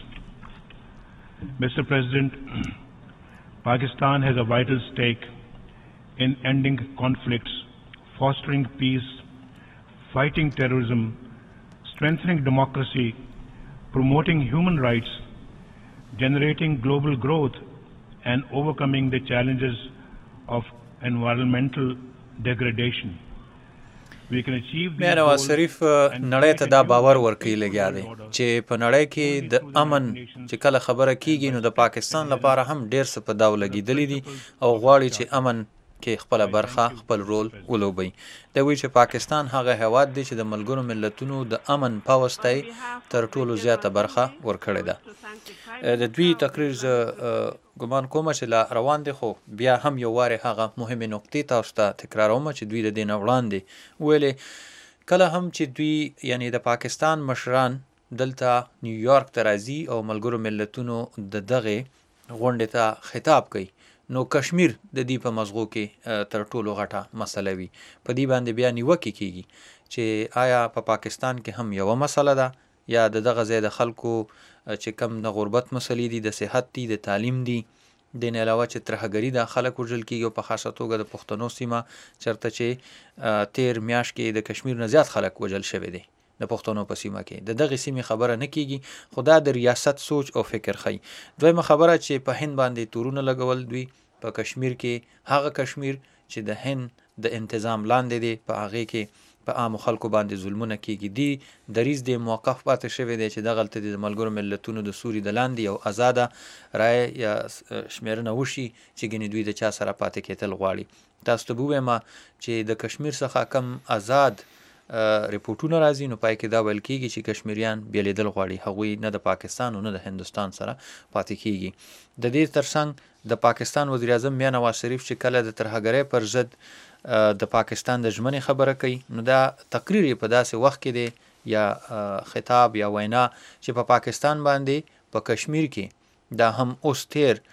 Mr. President, Pakistan has a vital stake in ending conflicts, fostering peace, fighting terrorism, strengthening democracy, promoting human rights, generating global growth, and overcoming the challenges of environmental degradation. We can achieve these نواز شریف نړۍ ته دا باور ورکوي لګیا دی چې په نړۍ کې د امن چې کله خبره کیږي نو د پاکستان لپاره هم ډیر څه په داو لګېدلی دي او غواړي چې امن کې خپله برخه خپل رول ولوبوي. دی وایي چې پاکستان هغه هیواد دی چې د ملګرو ملتونو د امن په واسطه یې تر ټولو زیاته برخه ورکړې ده. د دوی تقریر زه ګمان کوم چې لا روان دی، خو بیا هم یو وارې هغه مهمې نقطې تاسو ته تکراروم چې دوی د دې نه وړاندې ویلې کله هم چې دوی یعنی د پاکستان مشران دلته نیویارک ته راځي او ملګرو ملتونو د دغې غونډې ته خطاب کوي نو کشمیر د دې په مزغو کې تر ټولو غټه مسله وي. په دې باندې بیا نیوکې کیږي چې آیا په پاکستان کې هم یوه مسله ده یا د دغه ځای د خلکو چې کم د غربت مسلې دي، د صحت دي، د تعلیم دي، د نه علاوه چې ترهګري د خلک وژل کیږي او په خاصه توګه د پښتنو سیمه چېرته چې تیر میاشت کې د کشمیر نه زیات خلک وژل شوي دي د پښتنو په سیمه کې. د دغې سیمې خبره نه کیږي خو دا د ریاست سوچ او فکر ښیي. دویمه خبره چې په هند باندې تورونه لګول دوی په کشمیر کې هغه کشمیر چې د هند د انتظام لاندې دی په هغې کې په عامو خلکو باندې ظلمونه کیږي. دی دریځ دی موقف پاتې شوی دی چې دغلته د ملګرو ملتونو د سوري د لاندې یو ازاده رایه یا شمیرنه وشي چې ګنې دوی د چا سره پاتې کېدل غواړي. تاسو ته به ووایم چې د کشمیر څخه کم آزاد ریپورټونه راځي نو پای کې دا ویل کیږي چې کشمیریان بیلیدل غواړي، هغوی نه د پاکستان او نه د هندوستان سره پاتې کیږي. د دې ترڅنګ د پاکستان وزیر اعظم بیا نواز شریف چې کله د ترهګرۍ پر ضد د پاکستان د ژمنې خبره کوي نو دا تقریر یې په داسې وخت کې دی یا خطاب یا وینا چې په پاکستان باندې په کشمیر کې دا هم اوس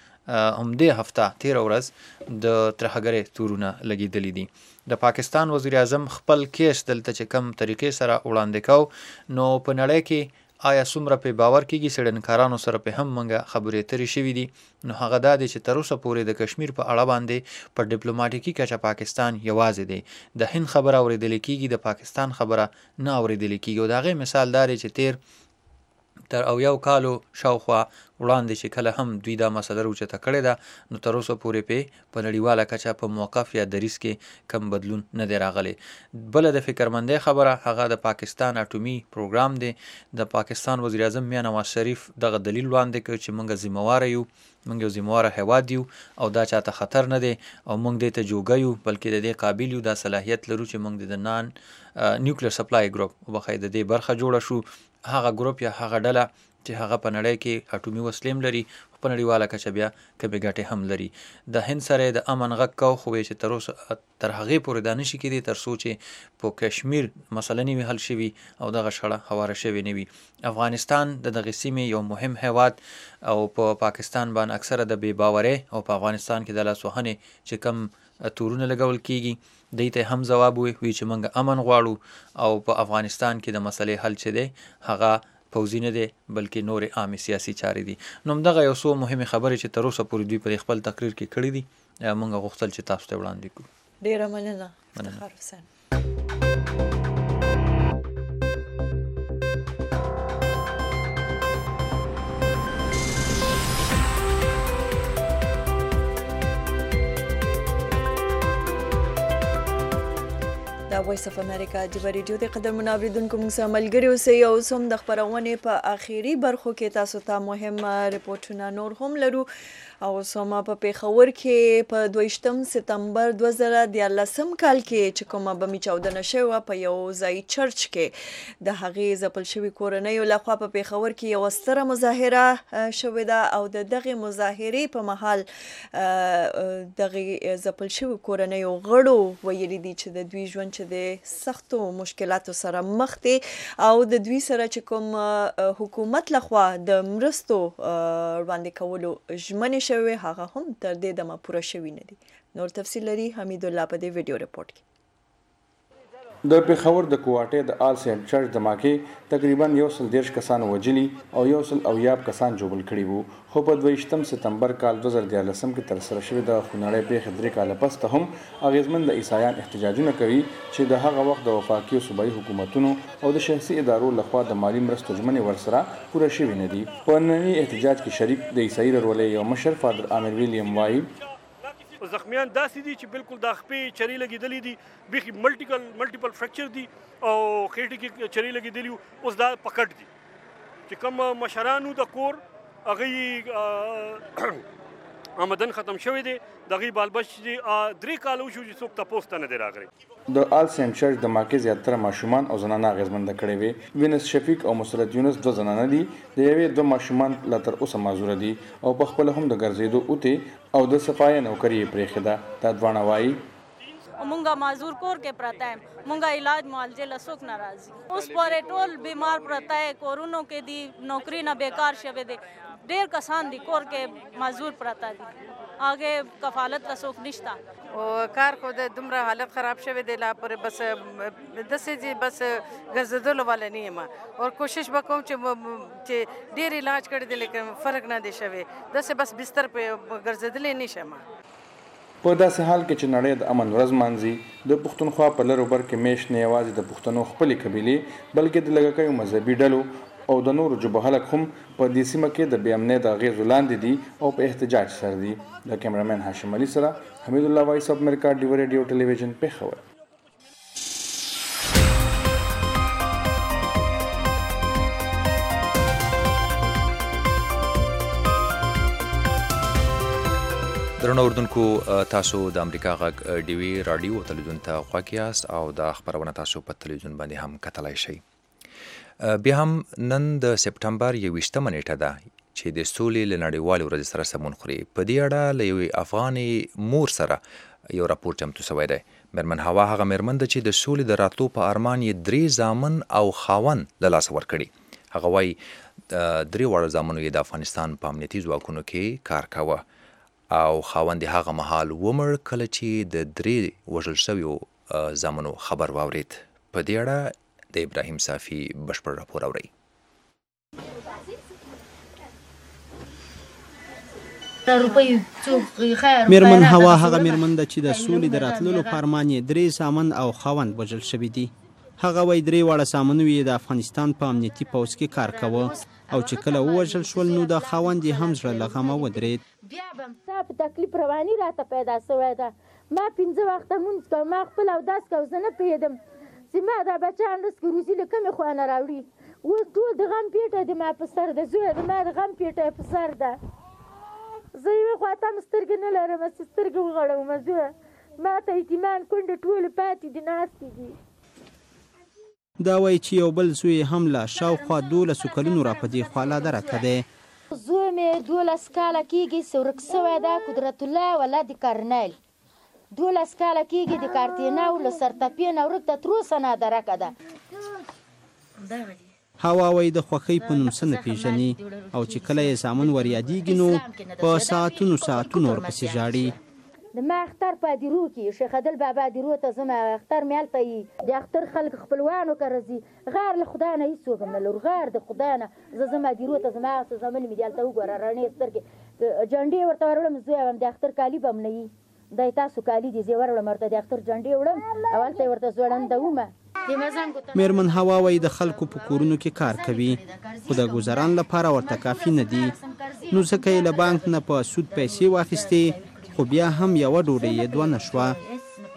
همدې هفته تیره ورځ د ترهګرۍ تورونه لګېدلي دي. د پاکستان وزیر اعظم خپل کیس دلته چې کم طریقې سره وړاندې کو نو په نړۍ کې آیا څومره پې باور کېږي څېړنکارانو سره پې هم موږ خبرې اترې شوي دي نو هغه دا دی چې تر اوسه پورې د کشمیر په اړه باندې په ډیپلوماټیکي کچه پاکستان یوازې دی. د هند خبره اورېدلی کېږي، د پاکستان خبره نه اورېدلی کېږي او د هغې مثال دا دی چې تیر تر اویو کالو شاوخوا وړاندې چې کله هم دوی دا مسله راوچته کړې ده نو تر اوسه پورې پې په نړیواله کچه په موقف یا دریځ کې کم بدلون نه دی راغلی. بله د فکرمندۍ خبره هغه د پاکستان اټومي پروګرام دی. د پاکستان وزیر اعظم میا نواز شریف دغه دلیل وړاندې کړ چې موږ ذمهواره یو، موږ یو ذمهواره هیواد یو او دا چاته خطر نه دی او موږ دې ته جوګه یو بلکې د دې قابل یو، دا صلاحیت لرو چې موږ د نان نیوکلیر سپلای ګروپ وبخښئ د دې برخه جوړه شو. هغه ګروپ یا هغه ډله چې هغه په نړۍ کې اټومي وسلې هم لري په نړیواله کچه بیا کمې ګټې هم لري. د هند سره د امن غږ کو خو چې تر اوسه تر هغې پورې دا نشي کېدی تر څو چې په کشمیر مسله نه وي حل شوي او دغه شخړه هواره شوې نه وي. افغانستان د دغې سیمې یو مهم هیواد او په پاکستان باندې اکثره د بې باورۍ او په افغانستان کې د لاسوهنې چې کم تورونه لګول کېږي دوی ته هم ځواب وي چې موږ امن غواړو او په افغانستان کې د مسلې حل چې دی هغه پوځي نه دی بلکې نورې عامې سیاسي چارې دي. نو همدغه یو څو مهمې خبرې چې تر اوسه پورې دوی په خپل تقریر کې کړي دي موږ غوښتل چې تاسو ته وړاندې کړو. ډېره مننه افتخار حسین. دا وایس اف امریکا د ریډیو د قدر منابریدونکو موږ سره ملګري اوسئ او سم د خبرونې په آخري برخو کې تاسو ته مهم ریپورتونه نور هم لرو او سم په پیښور کې په 22 سپتمبر 2013 کال کې چې کومه بمي چاودنه شوه په یو ځای چرچ کې د هغې ځپل شوي کورنیو لخوا په پیښور کې یو ستره مظاهره شوې ده او د دغې مظاهرې په مهال دغې ځپل شوي کورنیو غړو ویلي دي چې د دوی ژوند چې د سختو مشکلاتو سره مخ دي او د دوی سره چې کوم حکومت لخوا د مرستو وړاندې کولو ژمنې شوی هغه هم تر دې دمه پوره شوی نه دي. نور تفصیل لري حمید الله په دې ویډیو رپورټ کې. د پیښور د کوواټې د آل سینټ چرچ دماکې تقریبا 110 کسان وجلي او 100 کسان جوړل کړي وو خو په 22 سپتمبر کال 2013 کې تر سره شوې د خونړۍ پیښې 3 کاله پس ته هم اغیزمن د عیسایان احتجاجونه کوي چې د هغه وخت د وفاقي او صوبایي حکومتونو او د شخصي ادارو لخوا د مالی مرستو ژمنې ورسره پوره شوې نه دي. په ننني احتجاج کې شریک د عیسایي ورولې یو مشر فادر عامر ویلیام وایي زخمیان داسې دي چې بالکل د خپې چرې لګېدلې دي بیخي ملټیپل فریکچر دي او خېټې کې چرې لګېدلي اوس دا پکټ دي چې کوم مشرانو د کور هغه آمدن ختم شوی دی دغه بالبچ دي 3 کال وشو چې څوک تاسو ته نه دی راغلی. د آل سینټ چرچ د ماکې زیاتره ماشومان او زنانه اغیزمنده کړي وي. وینس شفیق او مسرت یونس 2 زنانه دي د یوې 2 ماشومان لا تر اوسه معذور دي او په خپل هم د ګرځېدو اوته او د صفای نوکری پرېښې ده. دا دوانه وایي مونږه معذور کور کې پراته یم مونږه علاج معالجه لسوک ناراضي اوس پورې ټول بیمار پراته ہے کورونو کې دی نوکری نه بیکار شوه دي ډېر کسان دي کور کې معذور پراته دي آگے کفالت لسوک نشتا او کار خو د دومره حالت خراب شوه دی لا پر بس دسه جی بس غزدل والا نه ما اور کوشش وکوم چې ډېر علاج کړی دی لیکن فرق نه دی شوه دسه بس بستر په غزدل نه شمه. په داسې حال کې چې نړۍ د امن ورځ مانځي د پښتونخوا په لر او بر کې میش نه یوازې د پښتنو خپلې قبیلې بلکې د لږکیو مذهبي ډلو او د نورو ژبو خلک هم په دې سیمه کې د بې امنۍ د اغېزو لاندې دي او په احتجاج سره دي. د کیمرامین هاشم علي سره حمید الله وایس اف امریکا ډیو ریډیو ټلویزیون پیښور. درنو اردوونکو تاسو د امریکا غږ ډیوي رادیو تلویزیون ته غوږ یاست او دا خبرونه تاسو په تلویزیون باندې هم کتلای شئ. بیا هم نن د سپټمبر 21مه نیټه ده چې د سولې له نړیوالې ورځې سره سمون خوري. په دې اړه له یوې افغانې مور سره یو راپور چمتو شوی دی. میرمن هوا هغه میرمن ده چې د سولې د راتلو په ارمان یې 3 زامن او خاوند له لاسه ورکړي. هغه وایي 3 واړه زامنو یې د افغانستان په امنیتي ځواکونو کې کار کاوه او خاوند هغه مهال ومړ کله چې د 3 وژل شویو زامنو خبر واورید. په دې اړه د ابراهیم صافي بشپړ راپور اورئ. میرمن هوا هغه میرمن ده چې د سولې د راتللو په ارمان یې 3 زامن او خاوند وژل شوي دي. هغه وایي 3 واړه زامنو یې د افغانستان په امنیتي پوځ کې کار کاوه او چې کله ووژل شول نو د خاوند یې هم زړه له غمه ودرېد. بیا به ستا په تکلیف رواني راته پیدا سوی ده. ما 5 وخته مونځ کوم ما خپل اودس کوم زه نه پوهېدم چې ما دا بچیان رزق روزي له کومې خوا نه راوړي. اوس ټول د غم پیټه د ما په سر ده زویه د ما د غم پیټه په سر ده. زه یوې خوا ته م سترګې نه لرم چې سترګې وغړوم زویه ما ته یتیمان کونډې ټولې پاتې دي ناستې دي. دا وایي چې یو بل زوی هم له شاوخوا 12 کلونو را په دې خوا لا درکه دی. زوی مې 12 کاله کېږي چې ورک سوی ده قدرت الله ولد کرنیل 12 کاله کېږي د کارتینا او له سرتپې نه ورک ده تر اوسه نه درکه ده. هوا وایي د خوښۍ په نوم څه نه پېژني او چې کله یې زامن ور یادېږي نو په ساعتونو ورپسې ژاړي. د ما اختر په دیرو کې شیخ عدل بابا دیرو ته زما اختر مې هلته یي د اختر خلک خپلوانو که راځي غار له خدای نه هېڅوک هم نه لرو غار د خدای نه زه زما دیرو ته زما هغه څه زامن مې دي هلته وګوره رڼې سترګې جنډې ورته وروړم زوی هم د اختر کالي به هم نه وي دا تاسو کالي دي زه وروړم ورته د اختر جنډې وړم او هلته یې ورته ځوړنده ومه. میرمن هوا وایي د خلکو په کورونو کې کار کوي خو د ګوزاران لپاره ورته کافي نه دي نو ځکه یې له بانک نه په سود پیسې واخیستې خو بیا هم یوه ډوډۍ یې 2 نه شوه.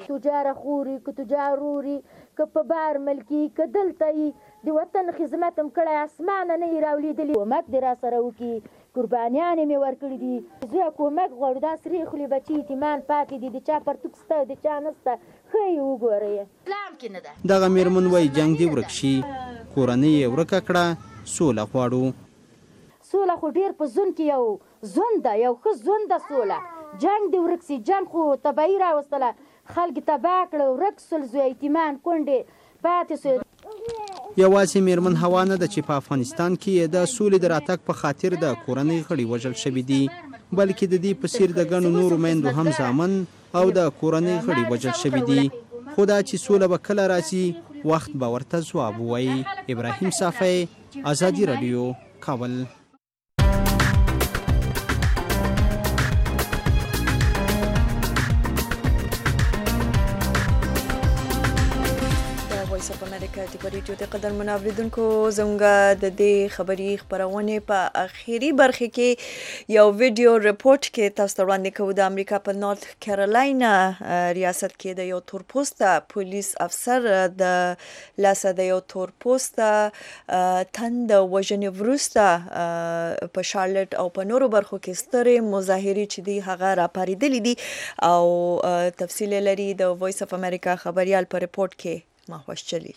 تجار خوري که تجار روري که په بار ملکي که دلته یي د وطن خدمت هم کړی اسمانه نه یې راولیدلي کومک دې را سره وکړي قربانیانې مې ورکړي دي زه کومک غواړو دا سرې خولې بچي یتیمان پاتې دي د چا پرتوک شته د چا نشته ښه یې وګورئ اسلام کې نه ده دغه میرمن وایي جنګ دې ورک شي کورنۍ یې ورکه کړه سوله غواړو سوله خو ډېر په ژوند کې یو ژوند ده یو ښه ژوند ده سوله جنګ دې ورک سي جنګ خو تباهي راوستله خلک تباه کړه ورک سول زوی یتیمان کونډې پاتې سول یوازې میرمن هوا نه ده چې په افغانستان کې د سولې د راتګ په خاطر د کورنۍ غړي وژل شوي دي بلکې د دې په څیر د ګڼو نورو میندو هم زامن او د کورنۍ غړي وژل شوي دي خو دا چې سوله به کله راځي وخت به ورته ځواب ووایي ابراهیم صافی ازادي راډیو کابل وایس اف امریکا د پریټو د قدر منوریدونکو زموږ د دې خبري خبرونه په اخیری برخه کې یو ویډیو ریپورت کې تاسو ته وړاندې کوو د امریکا په نارت کیرولاینا ریاست کې د یو تورپوسته پولیس افسر د لاسه د یو تورپوسته تند وژنې وروسته په شارلټ او په نورو برخو کې سترې مظاهرې چې دی هغه راپاریدلې دي او تفصیل لري د وایس اف امریکا خبريال په ریپورت کې ماهوش جلیل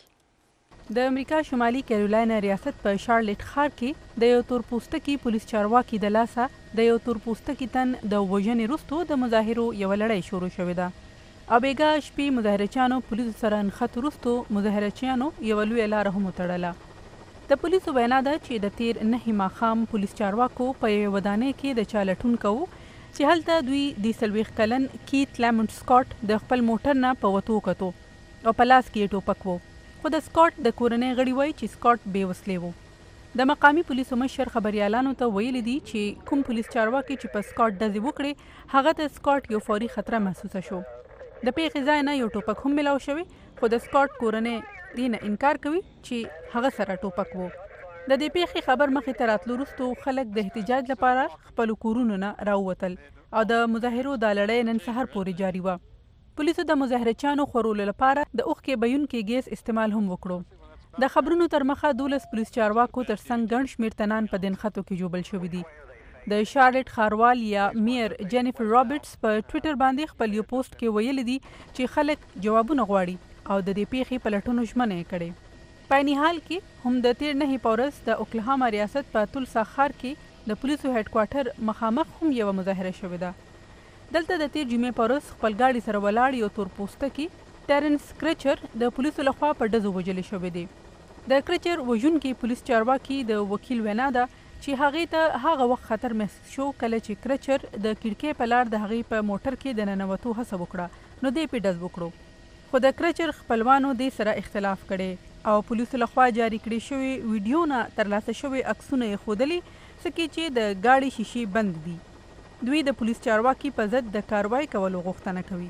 د امریکا شمالي کیرولاینا ریاست په شارلټ ښار کې د یو تورپوستکي پولیس چارواکي د لاسه د یو تورپوستکي تن د وژنې وروسته د مظاهرو یو لړۍ شروع شوې ده او بیګا شپې مظاهرچیانو پولیسو سره نښتو وروسته مظاهرچیانو یوه لویه لاره هم وتړله د پولیسو وینا ده چې د تیر 9 ماښام پولیس چارواکو په یوې ودانۍ کې د چا لټون کوو چې هلته دوی د 40 کلن کیت لیمونټ سکاټ د خپل موټر نه په وتو کتو او په لاس کې ټوپک وو خو د سکاټ د کورنۍ غړي وایي چې سکاټ بې وسلې وو د مقامي پولیسو مشر خبريالانو ته ویلي دي چې کوم پولیس چارواکي چې په سکاټ ډزې وکړې هغه ته سکاټ یو فوري خطر محسوسه شو د پیښې ځای نه یو ټوپک هم ملاو شوی خو د سکاټ کورنۍ دې نه انکار کوي چې هغه سره ټوپک وو د دې پیښې خبر مخې ته راتلو وروسته خلک د احتجاج لپاره خپلو کورونو نه راووتل او د مظاهرو دا لړۍ نن سهار پورې جاري وه پولیسو د مظاهرچیانو خورولو لپاره د اوښکې بهیونکي ګیس استعمال هم وکړو د خبرونو تر مخه 12 پولیس چارواکو تر څنګ ګڼ شمېر تنان په دنښتو کې ژوبل شوي دي د شارلټ ښاروال یا میر جینیفر رابرټس په ټویټر باندې خپل یو پوسټ کې ویلي دي چې خلک جوابونه غواړي او د دې پیښې په لټونو ژمنه یې کړې په عیني حال کې هم د تیر 9 په ورځ د اوکلاهاما ریاست په تولسا ښار کې د پولیسو هډ کوارټر مخامخ هم یوه مظاهره شوې ده دلته د تیر جمعې په ورځ خپل ګاډي سره ولاړ یو تورپوستکي ټرنس کرچر د پولیسو لخوا په ډزو وژلې شوی دی د کرچر وژونکي پولیس چارواکي د وکیل وینا ده چې هغې ته هغه وخت خطر محسوس شو کله چې کرچر د کړکۍ په لار د هغې په موټر کې د ننوتو هڅه وکړه نو دی پې ډز وکړو خو د کرچر خپلوانو دې سره اختلاف کړی او پولیسو لخوا جاري کړي شوي ویډیو نه ترلاسه شوي عکسونه یې ښودلي څه کې چې د ګاډي شیشې بند دي دوی د پولیس چارواکي په ضد د کاروای کولو غوښتنه کوي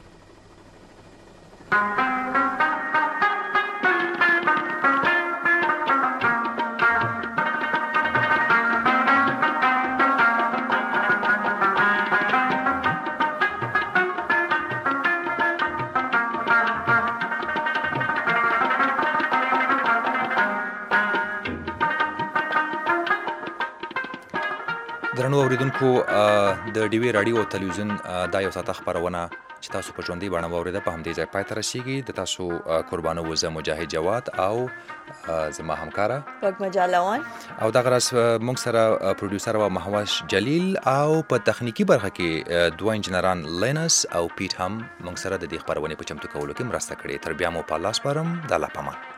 درنو اوریدونکو د ډیوی رادیو او تلویزیون دا یو ساعته خبرونه چې تاسو په ژوندۍ بڼه واورېده په همدې ځای پای ته رسیږي د تاسو قربانو وزه مجاهد جواد او زما همکاره وګمجا لوان او دغه راس موږ سره پروډوسر او مهوش جلیل او په تخنیکی برخه کې دوه انجنیران لینس او پیټ هم موږ سره د دې خبرونه په چمتو کولو کې مرسته کړې تر بیا مو په لاس پرم د الله پامان